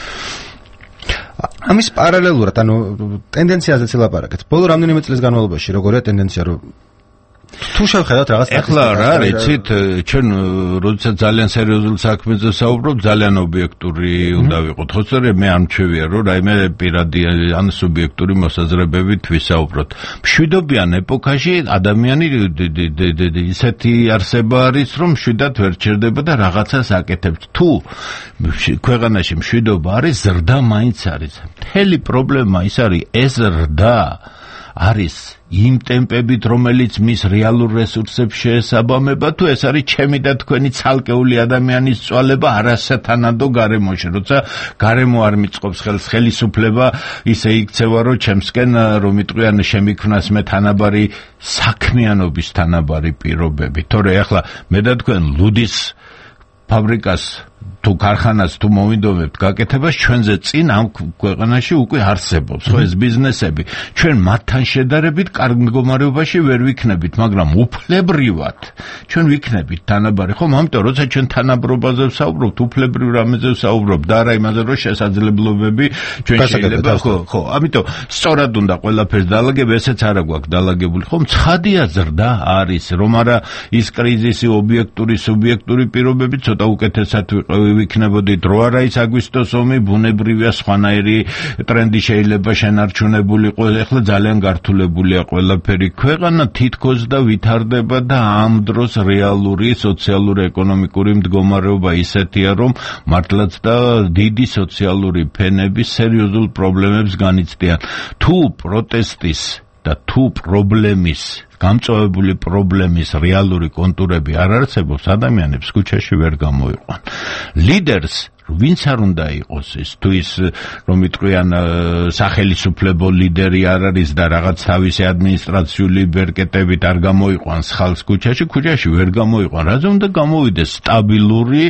ამის პარალელურად, ანუ ტენდენციაზე ცილაპარაკეთ. ბოლო რამდენიმე წლის განმავლობაში როგორია ტენდენცია, რომ თუ შევხედავთ რაღაც ახლა რა იცით, ჩვენ როდესაც ძალიან სერიოზულ საქმეზე საუბრობ, ძალიან ობიექტური უნდა ვიყოთ. ხო სწორია, მე არ მჩვევია, რომ რაიმე პირადი ან სუბიექტური მოსაზრებებით ვისაუბროთ. მშვიდობიან ეპოქაში ადამიანი ისეთი არსება არის, რომ მშვიდად ვერ ჩერდება და რაღაცას აკეთებს. თუ ქვეყანაში მშვიდობა არის, ზრდა მაინც არის. მთელი პრობლემა ის არის, ეს ზრდა არის იმ ტემპებით, რომელიც მის რეალურ რესურსებს შეესაბამება, თუ ეს არის ჩემი და თქვენი ცალკეული ადამიანის წვალება არასათანადო გარემოში, როცა გარემო არ მიწყობს ხელს, ხელისუფლება ისე იქცევა, რომ ჩემსკენ რომ იტყვიან შემიქმნას მე თანაბარი საქმიანობის თანაბარი პირობები. თორე ახლა მე და თქვენ ლუდის ფაბრიკას თუ ქარხანას თუ მოვიდოვებთ გაკეთებას, ჩვენზე წინ ამ ქვეყანაში უკვე არსებობს, ხო, ეს ბიზნესები. ჩვენ მათთან შედარებით კარგ მდგომარეობაში ვერ ვიქნებით, მაგრამ უფლებრივად ჩვენ ვიქნებით თანაბარი, ხო? ამიტომ როცა ჩვენ თანაბრობაზე ვსაუბრობთ, უფლებრივ რამეზე ვსაუბრობთ და არა იმაზე, რომ შესაძლებლობები ჩვენ შეიძლება, ხო, ხო. ამიტომ სწორად უნდა ყველაფერს დაალაგებ, ესეც არა გვაქვს დაალაგებული, ხო? ცხადია ზრდა არის, რომ არა ის კრიზისი ობიექტური, სუბიექტური პირობები ცოტა უკეთესად ვიქნებოდით, რო არა ის აგვისტოს ომი, ბუნებრივია სხვანაირი ტრენდი შეიძლება შენარჩუნებულიყო, ეხლა ძალიან გართულებულია ყველაფერი. ქვეყანა თითქოს და ვითარდება და ამ დროს რეალური სოციალური ეკონომიკური მდგომარეობა ისეთია, რომ მართლაც და დიდი სოციალური ფენები სერიოზულ პრობლემებს განიცდიან. თუ პროტესტის და თუ პრობლემის გამწვავებული პრობლემის რეალური კონტურები არ არსებობს, ადამიანებს ქუჩაში ვერ გამოიყვან. ლიდერს ვინც არ უნდა იყოს ის, თუ ის რომ იტყვიან სახელმწიფო ლიდერი არ არის და რაღაც თავისი ადმინისტრაციული ბერკეტებით არ გამოიყვანს ხალხს ქუჩაში, ქუჩაში ვერ გამოიყვან. რაზე უნდა გამოვიდეს სტაბილური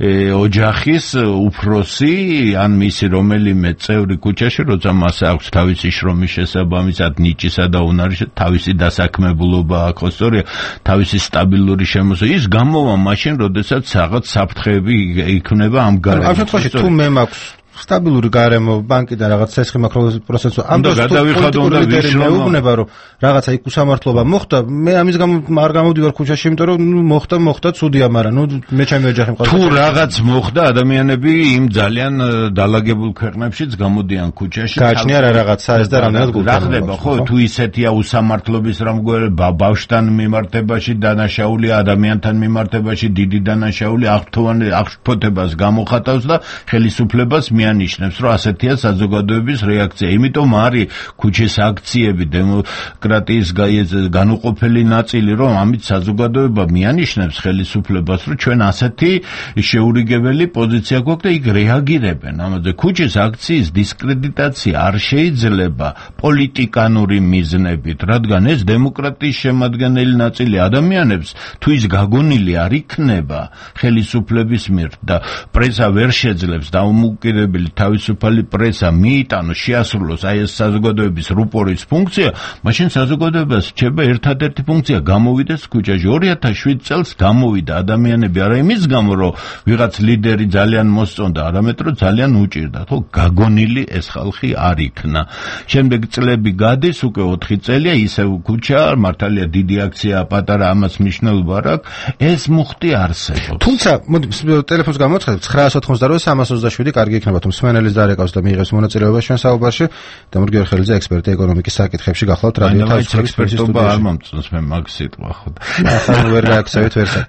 ოჯახის უფროსი ან მისი რომელიმე წევრი ქუჩაში, როცა მას აქვს თავისი შრომის შესაბამისად ნიჭისა და უნარის თავისი დასაქმებულობა აქვს, სწორია, თავისი სტაბილური შემოსავალი. ის გამოვა მაშინ, როდესაც რაღაც საფრთხეები იქნება ამ გარემოში. ამ შემთხვევაში თუ მე მაქვს სტაბილური გარემო, ბანკიდან რაღაც ცესხი მაქვს პროცესო, ამ დროს პოლიტიკური ლიდერი მეუბნება, რომ რაღაცა იქ უსამართლობა მოხდა, მე ამის გამო არ გამოვდივარ ქუჩაში, იმიტომ რომ ნუ მოხდა, მოხდა, ცუდია, მაგრამ ნუ მე ჩემი ოჯახი მყავს. თუ რაღაც მოხდა, ადამიანები იმ ძალიან დალაგებულ ქვეყნებშიც გამოდიან ქუჩაში. გააჩნია რა რაღაცა ეს და რამდენად გულთან. რა ხდება, ხო, თუ ისეთია უსამართლობის რამგვარი ბავშვთან მიმართებაში დანაშაული, ადამიანთან მიმართებაში დიდი დანაშაული აღშფოთებას გამოხატავს და ხელისუფლებას ნიშნებს, რომ ასეთია საზოგადოების რეაქცია. იმიტომ არის ქუჩის აქციები დემოკრატიის განუყოფელი ნაწილი, რომ ამით საზოგადოება მიანიშნებს ხელისუფლებას, რომ ჩვენ ასეთი შეურიგებელი პოზიცია გვაქვს და იქ რეაგირებენ. ამაზე ქუჩის აქციის დისკრედიტაცია არ შეიძლება პოლიტიკანური მიზნებით, რადგან ეს დემოკრატიის შემადგენელი ნაწილი ადამიანებს თუ ის გაგონილი არ იქნება ხელისუფლების მიერ და პრესა ვერ შეძლებს დაუმოკიდებელი თავისუფალი პრესა მიიტანოს, შეასრულოს აი ეს საზოგადოების რუპორის ფუნქცია, მაშინ საზოგადოებას რჩება ერთადერთი ფუნქცია გამოვიდეს ქუჩაში. ორი ათას შვიდ წელს გამოვიდა ადამიანები, არა იმის გამო, რომ ვიღაც ლიდერი ძალიან მოსწონდა, არამედ რომ ძალიან უჭირდა, ხო, გაგონილი ეს ხალხი არ იქნა. შემდეგ წლები გადის, უკვე ოთხი წელია, ისევ ქუჩა, მართალია დიდი აქცია, პატარა, ამას მნიშვნელობა არ აქვს, ეს მუხტი არსებობს. თუმცა, მოდი ტელეფონს გამოცხადებ ცხრაას ოთხმოცდაოთხი სამას ოცდაშვიდი კარგი იქნება, თუ მსმენელის დარეკავს და მიიღებს მონაწილეობა ჩვენ საუბარში. დამურ გიორხელიძე, ექსპერტი ეკონომიკის საკითხებში, გახლავთ რადიო თავისუფლების ექსპერტობა არ მომწონს მე მაგ სიტყვა ხო. ახლა ვერ გააქცევით ვერსად.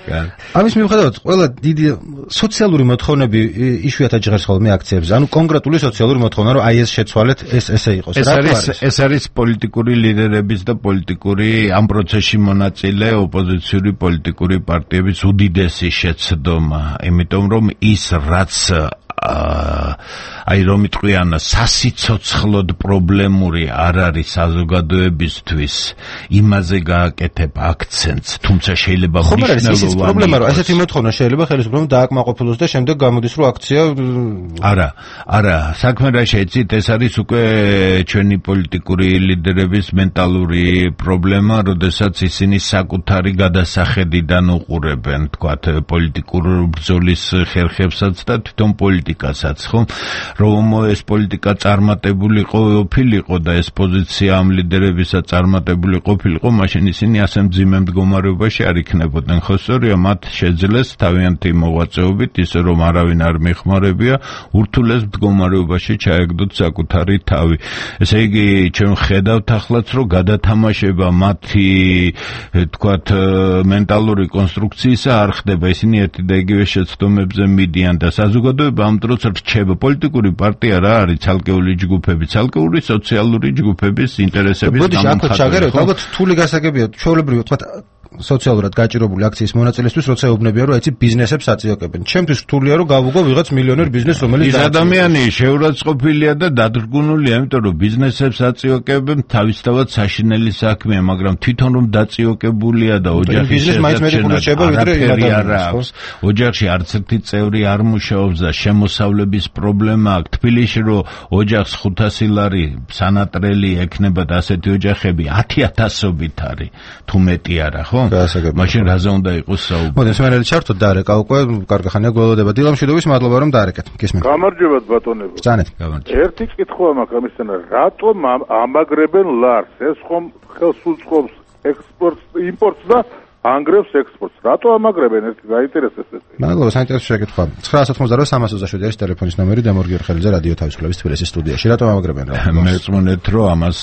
ამის მიუხედავად, ყველა დიდი სოციალური მოთხოვნები იშვიათად ჟღერს ხოლმე აქციებზე. ანუ კონკრეტული სოციალური მოთხოვნა, რომ აი ეს შეცვალეთ, ეს ესე იყოს. ეს არის ეს არის პოლიტიკური ლიდერების და პოლიტიკური ამ პროცესში მონაწილე ოპოზიციური პოლიტიკური პარტიების უდიდესი შეცდომა, იმიტომ რომ ის რაც აი რომ იტყვიან სასიცოცხლოდ პრობლემური არ არის საზოგადოებისთვის, იმაზე გააკეთებ აქცენტს, თუმცა შეიძლება მნიშვნელოვანი პრობლემა, რომ ესეთი მოთხოვნა შეიძლება ხელისუფლებამ დააკმაყოფილოს და შემდეგ გამოდის, რომ აქცია არა, არა, საქმე რა შეიცით, ეს არის უკვე ჩვენი პოლიტიკური ლიდერების მენტალური პრობლემა, როდესაც ისინი საკუთარი გადასახედიდან უყურებენ, თქვათ, პოლიტიკურ ბრძოლის ხერხებსაც და თვითონ პოლიტიკასაც, ხო? რომ ეს პოლიტიკა წარმატებული ყოფილიყო და ეს პოზიცია ამ ლიდერებისა წარმატებული ყოფილიყო, მაშინ ისინი ასე მძიმე მდგომარეობაში არ იქნებოდნენ. ხო, სწორია, მათ შეძლეს თავიანთი მოღვაწეობით, ისე რომ არავინ არ მეხმარებია, ურთულეს მდგომარეობაში ჩაეგდოთ საკუთარი თავი. ესე იგი, ჩვენ ხედავთ ახლაც, რომ გადათამაშება მათი, თქვათ, მენტალური კონსტრუქციისა არ ხდება. ისინი ერთი და იგივე შეცდომებზე მიდიან და საზოგადოება ამ დროს რჩება. პოლიტიკური პარტია რა არის? ცალკეული ჯგუფები, ცალკეული სოციალური ჯგუფების ინტერესების გამომხატველი. ბოდიში, აქ ჩაგეროთ, ალბათ რთული გასაგებია, ჩვეულებრივი, თქვათ, სოციალურად გაჭირებული აქციის მონაწილესთვის, როცა ეუბნებიან, რომ ეცი ბიზნესებს აწიოკებენ. ჩემთვის რთულია, რომ გავუგო ვიღაც მილიონერ ბიზნესს, რომელიც ის ადამიანი შეურაცხყოფილია და დადრგუნულია, იმიტომ რომ ბიზნესებს აწიოკებენ, თავისთავად საშინელი საქმეა, მაგრამ თვითონ რომ დაწიოკებულია და ოჯახის შესაძლებლობა ოჯახში არც ერთი წევრი არ მუშაობს და შემოსავლების პრობლემა აქვს. თბილისში რომ ოჯახს ხუთასი ლარი სანატრელი ექნება და ასეთი ოჯახები ათი ათასობით არის, თუ მეტი არა, ხო? მაშინ რაზე უნდა იყოს საუბარი? მოდი სმენელი ჩართოთ დარეკა უკვე კარგი ხანია გველოდება. დილამშვიდობის, მადლობა რომ დაარეკეთ. გისმენთ. გამარჯობათ ბატონებო. ბრძანეთ. ერთი კითხვა მაქვს ამისთანა, რატომ ამაგრებენ ლარს? ეს ხომ ხელს უწყობს ექსპორტს, იმპორტს და ანგრევს ექსპორტს. რატო ამაგრებენ ერთი გაინტერესებს ეს? მადლობა, საინტერესო შეკითხვა. ცხრა ათმოცდაოთხი სამას ოცდაშვიდი არის ტელეფონის ნომერი და მორგიორ ხელიძე რადიო თავისუფლების თბილისის სტუდიაში. რატო ამაგრებენ რა? მე წმუნეთ რომ ამას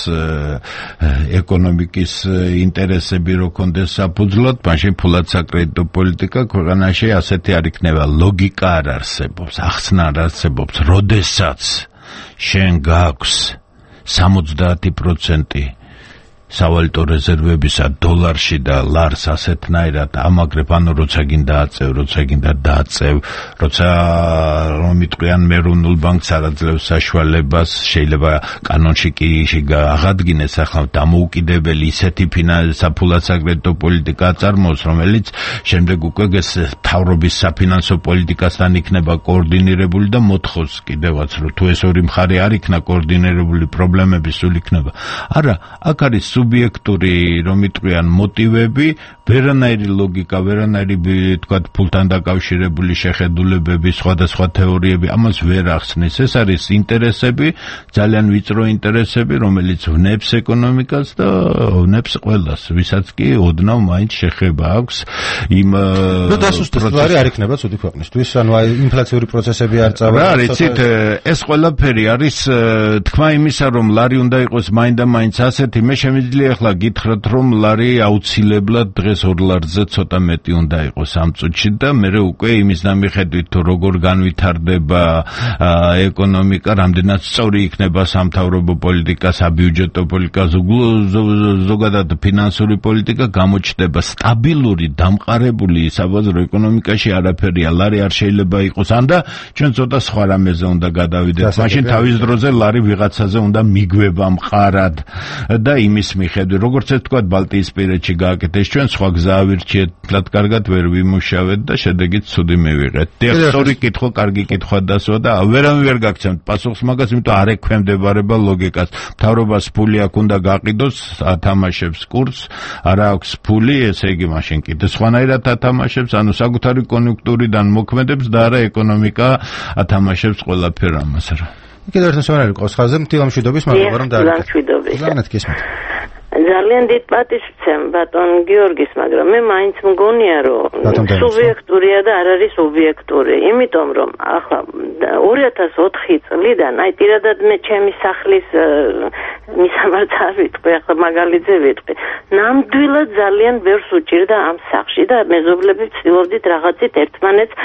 ეკონომიკის ინტერესები რო კონდეს საფუძვლად, მაშინ ფულად საკრედიტო პოლიტიკა ქვეყანაში ასეთი არ იქნება. ლოგიკა არ არსებობს, ახსნა არ არსებობს, როდესაც შენ გაქვს სამოცდაათი პროცენტი სავალუტო რეზერვებისა დოლარში და ლარს ასეთნაირად ამაგრებ, ანუ როცა გინდა აწევ, როცა გინდა დააწევ, როცა რომ იტყვიან მერუნულ ბანკს არაძლევს საშუალებას, შეიძლება კანონში კი აღადგინეს ახლა დამოუკიდებელი ისეთი საფულად საკრედიტო პოლიტიკა აწარმოოს, რომელიც შემდეგ უკვე მთავრობის საფინანსო პოლიტიკასთან იქნება კოორდინირებული და მოთხოვს კიდევაც, რომ თუ ეს ორი მხარე არ იქნა კოორდინირებული, პრობლემები სულ იქნება. არა, აქ არის სუბიექტური, რომ იტყვიან მოტივები, ვერანაირი ლოგიკა, ვერანაირი თქვათ ფულთან დაკავშირებული შეხედულებები, სხვადასხვა თეორიები, ამას ვერ ახსნის. ეს არის ინტერესები, ძალიან ვიწრო ინტერესები, რომელიც ვნებს ეკონომიკას და ვნებს ყველას, ვისაც კი ოდნავ მაინც შეხება აქვს იმ ნუ დასუსტებელი არ იქნება ცუდი ქვეყნისთვის, ანუ აი ინფლაციური პროცესები არ წავა. რა რიცით, ეს ყველაფერი არის თქმა იმისა, რომ ლარი უნდა იყოს მაინდა-მაინც ასეთი, მე შემიძლია ახლა გითხრათ, რომ ლარი აუცილებლად დღეს ორ ლარზე ცოტა მეტი უნდა იყოს ამ წუთში და მე უკვე იმის დამიხედვით, თუ როგორ განვითარდება ეკონომიკა, რამდენად სწორი იქნება სამთავრობო პოლიტიკა, საბიუჯეტო პოლიტიკა, ზოგადად ფინანსური პოლიტიკა, გამოჩნდება სტაბილური, დამყარებული საბაზრო ეკონომიკაში არაფერია, ლარი არ შეიძლება იყოს, ან და ჩვენ ცოტა სხვა რამეზე უნდა გადავიდეთ. მაშინ თავის დროზე ლარი ვიღაცაზე უნდა მიგვება მყარად და იმის მიხედვით, როგორც ეს თქვა ბალტიისპირეთში გააკეთეს, ჩვენ სხვა გზა ავირჩიეთ, თლად კარგად ვერ ვიმუშავეთ და შედეგით ცუდი მივიღეთ. დიახ, სწორი კითხვა, კარგი კითხვა დასვა და ვერავინ ვერ გაგცემთ პასუხს მაგას, იმიტომ არ ექვემდებარება ლოგიკას. მთავრობას ფული აქვს, უნდა გაყიდოს, ათამაშებს კურსს, არა აქვს ფული, ესე იგი მაშინ კიდე სხვანაირად ათამაშებს, ანუ საკუთარი კონიუნქტურიდან მოქმედებს და არა ეკონომიკა ათამაშებს ყველაფერ ამას რა. კიდევ ერთ შემოერგო ყავს ხაზე, თილამშვიდობის, მადლობა რომ დაარქეთ. ზანეთ გისმენთ. ძალიან დიდ პატივს ვცემ ბატონ გიორგის, მაგრამ მე მაინც მგონია, რომ სუბიექტურია და არ არის ობიექტური, იმიტომ რომ ახლა ორი ათას ოთხი წლიდან, აი პირადად მე ჩემი სახლის მისამართს არ ვიტყვი, ახლა მაგალითზე ვიტყვი. ნამდვილად ძალიან ბევრს უჭირდა ამ სახლში და მეზობლები ვცდილობდით რაღაცით ერთმანეთს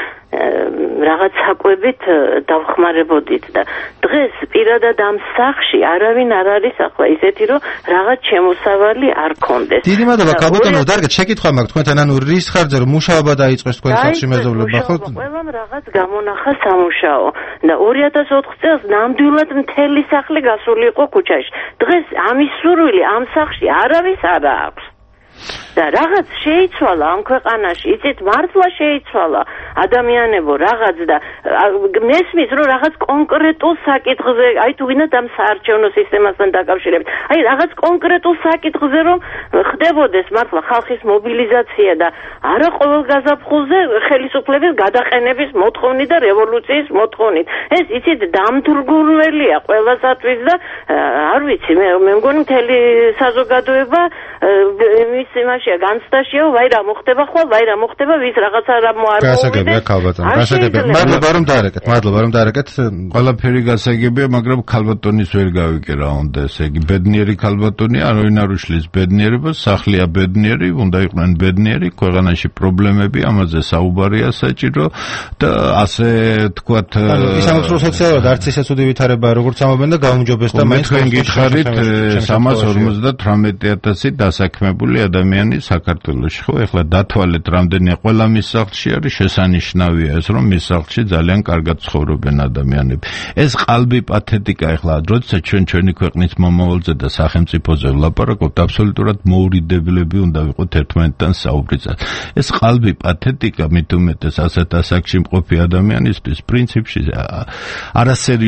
რაღაც საკვებით დავხმარებოდით და დღეს პირადად ამ სახლში არავინ არ არის ახლა ისეთი, რომ რაღაც შემოსავალი არ კონდეს. დიდი მადლობა, ქალბატონო, დარგეთ, შეკითხვა მაქვს თქვენთან, ანუ რის ხარჯზე რომ მუშაობა დაიწყეს თქვენ სახლში მეზობლებმა, ხო? ყველამ რაღაც გამონახა სამუშაო და ორი ათას ოთხ წელს ნამდვილად მთელი სახლი გასული იყო ქუჩაში. დღეს ამის სურვილი ამ სახლში არავის არ აქვს. და რაღაც შეიცვალა ამ ქვეყანაში, იცით, მართლა შეიცვალა ადამიანებო რაღაც და მესმის, რომ რაღაც კონკრეტულ საკითხზე, აი თუ ვინათ ამ საარჩევნო სისტემასთან დაკავშირებით, აი რაღაც კონკრეტულ საკითხზე რომ ხდებოდეს მართლა ხალხის მობილიზაცია და არა ყოველ გაზაფხულზე ხელისუფლების გადაყენების მოთხოვნით და რევოლუციის მოთხოვნით. ეს იცით, დამთვრგურველია ყველასათვის და არ ვიცი, მე მე მგონი მთელი საზოგადოება მის იმაშია განცდაშია, ვაი რა მოხდება ხვალ, ვაი რა მოხდება, ვის რაღაცა რა მოარგოვიდეს. გასაგებია ქალბატონო, გასაგებია. მადლობა რომ დაარეკეთ, მადლობა რომ დაარეკეთ. ყველაფერი გასაგებია, მაგრამ ქალბატონის ვერ გავიკე რა უნდა, ესე იგი ბედნიერი ქალბატონია, არ ვინ არ უშლის ბედნიერებას, სახლია ბედნიერი, უნდა იყვნენ ბედნიერი, ქვეყანაში პრობლემები, ამაზე საუბარია საჭირო და ასე თქვათ ის ამბობს რომ სოციალურად არც ისე ცუდი ვითარებაა, როგორც ამობენ და გაუმჯობესდა მაინც თქვენ გითხარით სამას ორმოცდათვრამეტი ათასი დასაქმებული ადამიანი საქართველოში, ხო? ეხლა დათვალეთ რამდენია ყველა მის სახლში არის, შესანიშნავია ეს, რომ მის სახლში ძალიან კარგად ცხოვრობენ ადამიანები. ეს ყალბი პათეტიკა, ეხლა როდესაც ჩვენ ჩვენი ქვეყნის მომავალზე და სახელმწიფოზე ვლაპარაკობთ, აბსოლუტურად მოურიდებლები უნდა ვიყოთ ერთმანეთთან საუბრისას. ეს ყალბი პათეტიკა მით უმეტეს ასეთ ასაკში მყოფი ადამიანისთვის პრინციპში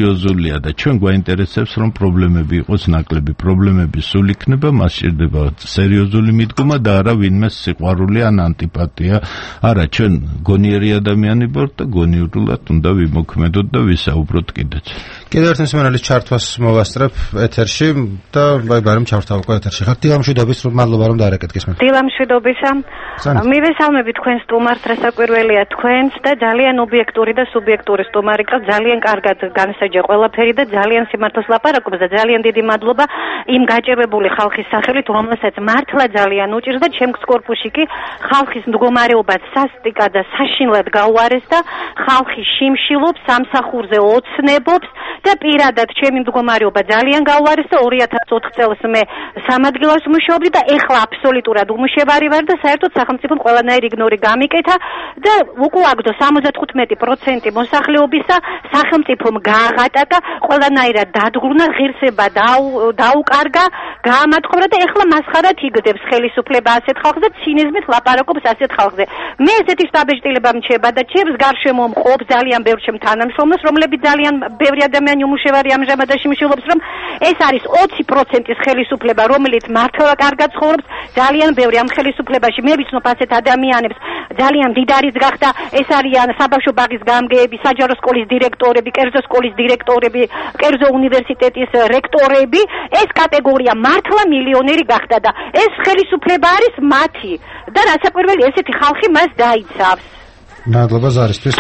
არასერიოზულია და ჩვენ გვაინტერესებს, რომ პრობლემები იყოს ნაკლები. პრობლემები სულ იქნება, მას სჭირდება სერიოზული მიდგომა და არა ვინმე სიყვარული ან ანტიპათია. არა, ჩვენ გონიერი ადამიანი ვართ და გონიურულად უნდა ვიმოქმედოთ და ვისაუბროთ კიდეც. კიდევ ერთ მსმენელის ჩართვას მოვასწრებ ეთერში და ბაიბარემ ჩავთავ უკვე ეთერში. ხარ დილამშვიდობის, მადლობა რომ დაარეკეთ გისმენთ. დილამშვიდობისა. მივესალმებით თქვენ სტუმარს, რასაკვირველია თქვენს და ძალიან ობიექტური და სუბიექტური სტუმარი გყავს, ძალიან კარგად განსაჯა ყველაფერი და ძალიან სიმართლეს ლაპარაკობს და ძალიან დიდი მადლობა იმ გაჭირვებული ხალხის სახელით, რომელსაც მართლა ძალიან უჭირს და ჩემს კორპუსში კი ხალხის მდგომარეობა სასტიკად და საშინლად გაუარეს და ხალხი შიმშილობს, სამსახურზე ოცნებობს და პირადად ჩემი მდგომარეობა ძალიან გაუარეს და ორი ათას ოთხ წელს მე სამადგილოს მუშაობდი და ეხლა აბსოლუტურად უმუშევარი ვარ და საერთოდ სახელმწიფომ ყველანაირი იგნორი გამიკეთა და უკუაგდო სამოცდათხუთმეტი პროცენტი მოსახლეობისა სახელმწიფომ გააღატაკა, ყველანაირად დადგურნა, ღირსება დაუკარგა, გაამატყვრა და ეხლა მასხარად იგდებს ხელისუფლება ასეთ ხალხს და ცინიზმით ლაპარაკობს ასეთ ხალხზე. მე ესეთი შტაბეჭდილება მჩება და ჩემს გარშემო მყოფ ძალიან ბევრ ჩემ თანამშრომლებს, რომლებიც ძალიან ბევრი ადამიანი უმუშევარი ამჟამად შიმშილობს, რომ ეს არის ოცი პროცენტის ხელისუფლება, რომელიც მართლა კარგად ცხოვრობს, ძალიან ბევრი ამ ხელისუფლებაში მე ვიცნობ ასეთ ადამიანებს, ძალიან დიდარიც გახდა, ეს არიან საბავშვო ბაღის გამგეები, საჯარო სკოლის დირექტორები, კერძო სკოლის დირექტორები, კერძო უნივერსიტეტის რექტორები, ეს კატეგორია მართლა მილიონერი გახდა და ეს ხელისუფლება არის მათი და რასაკვირველია ესეთი ხალხი მას დაიცავს. მადლობა ზარისთვის.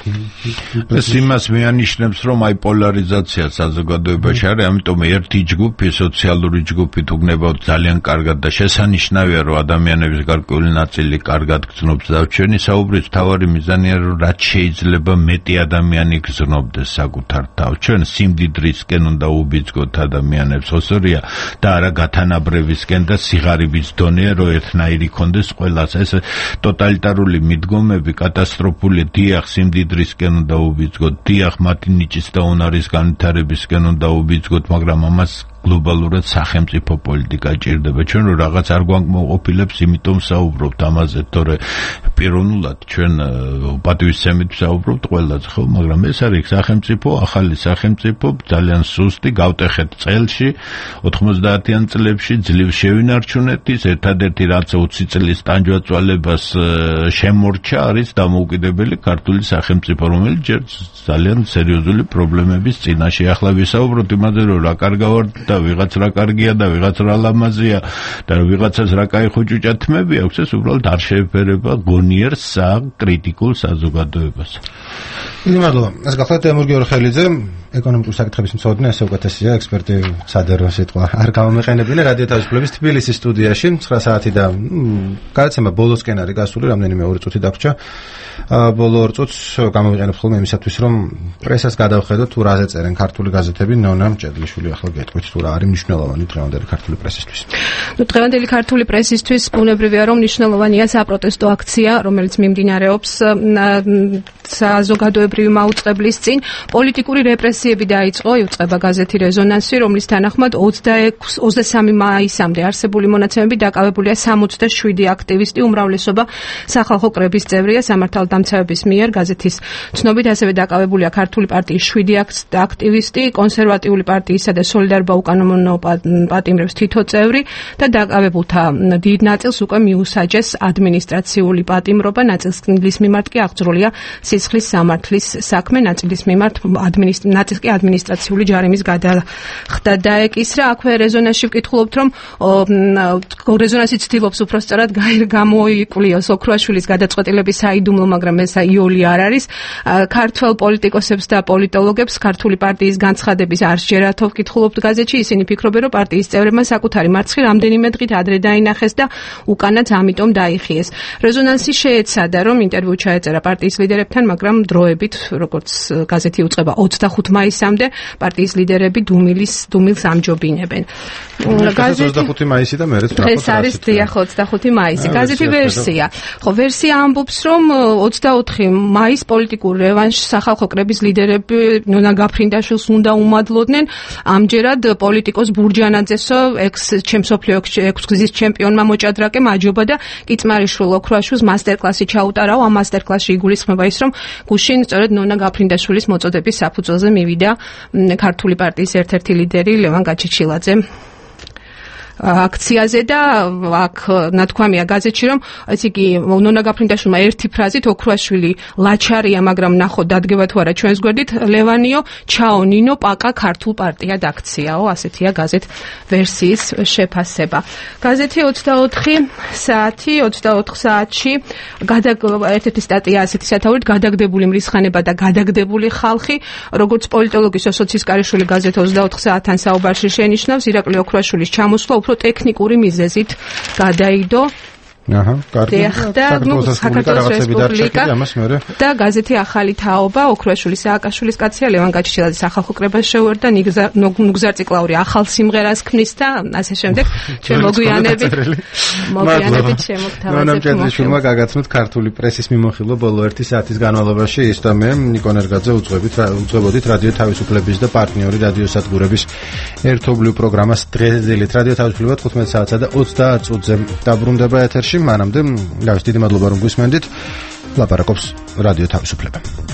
ეს იმას მეანიშნებს, რომ აი პოლარიზაცია საზოგადოებაში არის, ამიტომ ერთი ჯგუფი, სოციალური ჯგუფი თუგნებავთ ძალიან კარგად და შესანიშნავია, რომ ადამიანების გარკვეული ნაწილი კარგად გრძნობს და ჩვენი საუბრის მთავარი მიზანია, რომ რაც შეიძლება მეტი ადამიანი გრძნობდეს საკუთარ თავს. ჩვენ სიმდიდრისკენ უნდა უბიძგოთ ადამიანებს, ოსორია და არა გათანაბრებისკენ და სიღარიბის დონეა, რომ ერთნაირი კონდეს ყველას. ეს ტოტალიტარული მიდგომები კატასტროფული დიახ სიმდიდრისკენ უნდა უბიძგოთ, დიახ მათი ნიჭის და უნარის განვითარებისკენ უნდა უბიძგოთ, მაგრამ ამას გლობალურად სახელმწიფო პოლიტიკა ჭირდება. ჩვენ რო რაღაც არ გვამყოფილებს, იმიტომ საუბრობთ ამაზე, თორე პიროვნულად ჩვენ პატივისცემით საუბრობთ ყველაზე, ხო, მაგრამ ეს არის სახელმწიფო, ახალი სახელმწიფო, ძალიან სუსტი, გავტეხეთ წელში, ოთხმოცდაათიან წლებში ძლივ შევინარჩუნეთ ის, ერთადერთი რაც ოცი წლის ტანჯვაწვალებას შემორჩა არის დამოუკიდებელი ქართული სახელმწიფო, რომელიც ჯერ ძალიან სერიოზული პრობლემების წინაშე. ახლა ვისაუბროთ იმაზე, რომ რა კარგა ვარ და ვიღაც რა კარგია და ვიღაც რა ლამაზია და ვიღაცას რა კაი ხუჭუჭა თმები აქვს, ეს უბრალოდ არ შეეფერება გონიერ საკრიტიკულ საზოგადოებას. დიდი მადლობა. ეს გახლავთ თემურ გეორხელიძე, ეკონომიკური საკითხების მცოდნე, ესე უკეთესია ექსპერტი სადერო სიტყვა. არ გამომეყენებინა რადიო თავისუფლების თბილისის სტუდიაში ცხრა საათი და გადაცემა ბოლოსკენ არის გასული, რამდენიმე ორი წუთი დაგვრჩა. ბოლო ორ წუთს გამოვიყენებთ ხოლმე იმისათვის, რომ პრესას გადავხედოთ თუ რაზე წერენ ქართული გაზეთები. ნონა მჭედლიშვილი ახლა გეტყვით თუ რა არის მნიშვნელოვანი დღევანდელი ქართული პრესისთვის. ნუ დღევანდელი ქართული პრესისთვის ბუნებრივია რომ მნიშვნელოვანია საპროტესტო აქცია, რომელიც მიმდინარეობს საზოგადოებრივი მაუწყებლის წინ. პოლიტიკური რეპრესიები დაიწყო, იუწყება გაზეთი რეზონანსი, რომლის თანახმად ოცდასამი მაისამდე არსებული მონაცემები დაკავებულია სამოცდაშვიდი აქტივისტი, უმრავლესობა სახალხო კრების წევრია სამართალდამცავების მიერ. გაზეთის ცნობით ასევე დაკავებულია ქართული პარტიის შვიდი აქტივისტი, კონსერვატიული პარტიისა და სოლიდარობა უკანონო პატიმრებს თითო წევრი და დაკავებულთა დიდ ნაწილს უკვე მიუსაჯეს ადმინისტრაციული პატიმრობა, ნაწილის მიმართ კი აღძრულია სისხლის სამართლის საქმე, ნაწილის მიმართ ნაწილს კი ადმინისტრაციული ჯარიმის გადახდა დაეკისრა. აქვე რეზონანსში ვკითხულობთ, რომ რეზონანსი ცდილობს უпроსწორად გამოიკლიოს ოქროაშვილის გადაწყვეტილების საიდუმლო, მაგრამ ეს იოლი არ არის. ქართველ პოლიტიკოსებს და პოლიტოლოგებს ქართული პარტიის განცხადების არ შეერათო ვკითხულობთ გაზეთში, ისინი ფიქრობენ, რომ პარტიის წევრებმა საკუთარი მარცხი რამდენიმე დღით ადრე დაინახეს და უკანაც ამიტომ დაიხიეს. რეზონანსი შეეცადა, რომ ინტერვიუ ჩაეწერა პარტიის ლიდერებთან, მაგრამ დროებით, როგორც გაზეთი უწყება ოცდახუთ მაისამდე, პარტიის ლიდერები დუმილის დუმილს ამჯობინებენ. გაზეთი ოცდახუთი მაისი და მერეც ეს არის დიახ ოცდახუთი მაისი. გაზეთი ვერსია. ხო, ვერსია ამბობს, რომ ოცდაოთხი მაისს პოლიტიკურ რევანშს სახალხო კრების ლიდერები ნონა გაფრინდაშვილს უნდა უმადლოდნენ. ამჯერად პოლიტიკოს ბურჯანაძესო, ექს ჩემსოფლიო ექვსგზის ჩემპიონმა მოჭადრაკემ აჯობა და კიწმარიშვილ ოქროაშვილს მასტერკლასი ჩაუტარაო. ამ მასტერკლასში იგულისხმება ის, რომ გუშინ სწორედ ნონა გაფრინდაშვილის მოწოდების საფუძველზე მივიდა ქართული პარტიის ერთ-ერთი ლიდერი ლევან გაჩეჩილაძე. აქციაზე და აქ ნათქვამია გაზეთში რომ ესე იგი ნონა გაფრინდაშვილმა ერთი ფრაზით ოქროაშვილი ლაჩარია მაგრამ ნახო დადგება თუ არა ჩვენს გვერდით ლევანიო ჩაო ნინო პაკა ქართულ პარტია დაქციაო ასეთია გაზეთ ვერსიის შეფასება გაზეთი ოცდაოთხი საათი ოცდაოთხ საათში ერთ-ერთი სტატია ასეთი სათაურით გადაგდებული მრისხანება და გადაგდებული ხალხი როგორც პოლიტოლოგი სოსო ცისკარიშვილი გაზეთ ოცდაოთხ საათთან საუბარში შენიშნავს ირაკლი ოქროაშვილის ჩამოსვლა უფრო ტექნიკური მიზეზით გადაიდო აჰა, კარგი. საქართველოს რესპუბლიკა და გაზეთი ახალი თაობა ოქროაშვილის სააკაშვილის კაცია ლევან გაჩიჩილაძის ახალ კრებას შეუერთდა ნუგზარ ციკლაური ახალ სიმღერას ქმნის და ასე შემდეგ ჩვენ მოგვიანებით მოგვიანებით შემოგთავაზებთ. ნონა მჭედლიშვილმა გაგაცნოთ ქართული პრესის მიმოხილვა ბოლო ერთი საათის განმავლობაში ის და მე ნიკონ ერგაძე უძღვებით უძღვებოდით რადიო თავისუფლების და პარტნიორი რადიოსადგურების ერთობლივ პროგრამას დღესდღეობით რადიო თავისუფლება თხუთმეტ საათსა და ოცდაათ წუთზე დაბრუნდება ეთერში მანამდე, დავით დიდი მადლობა რომ გვისმენდით. ლაპარაკობს რადიო თავისუფლება.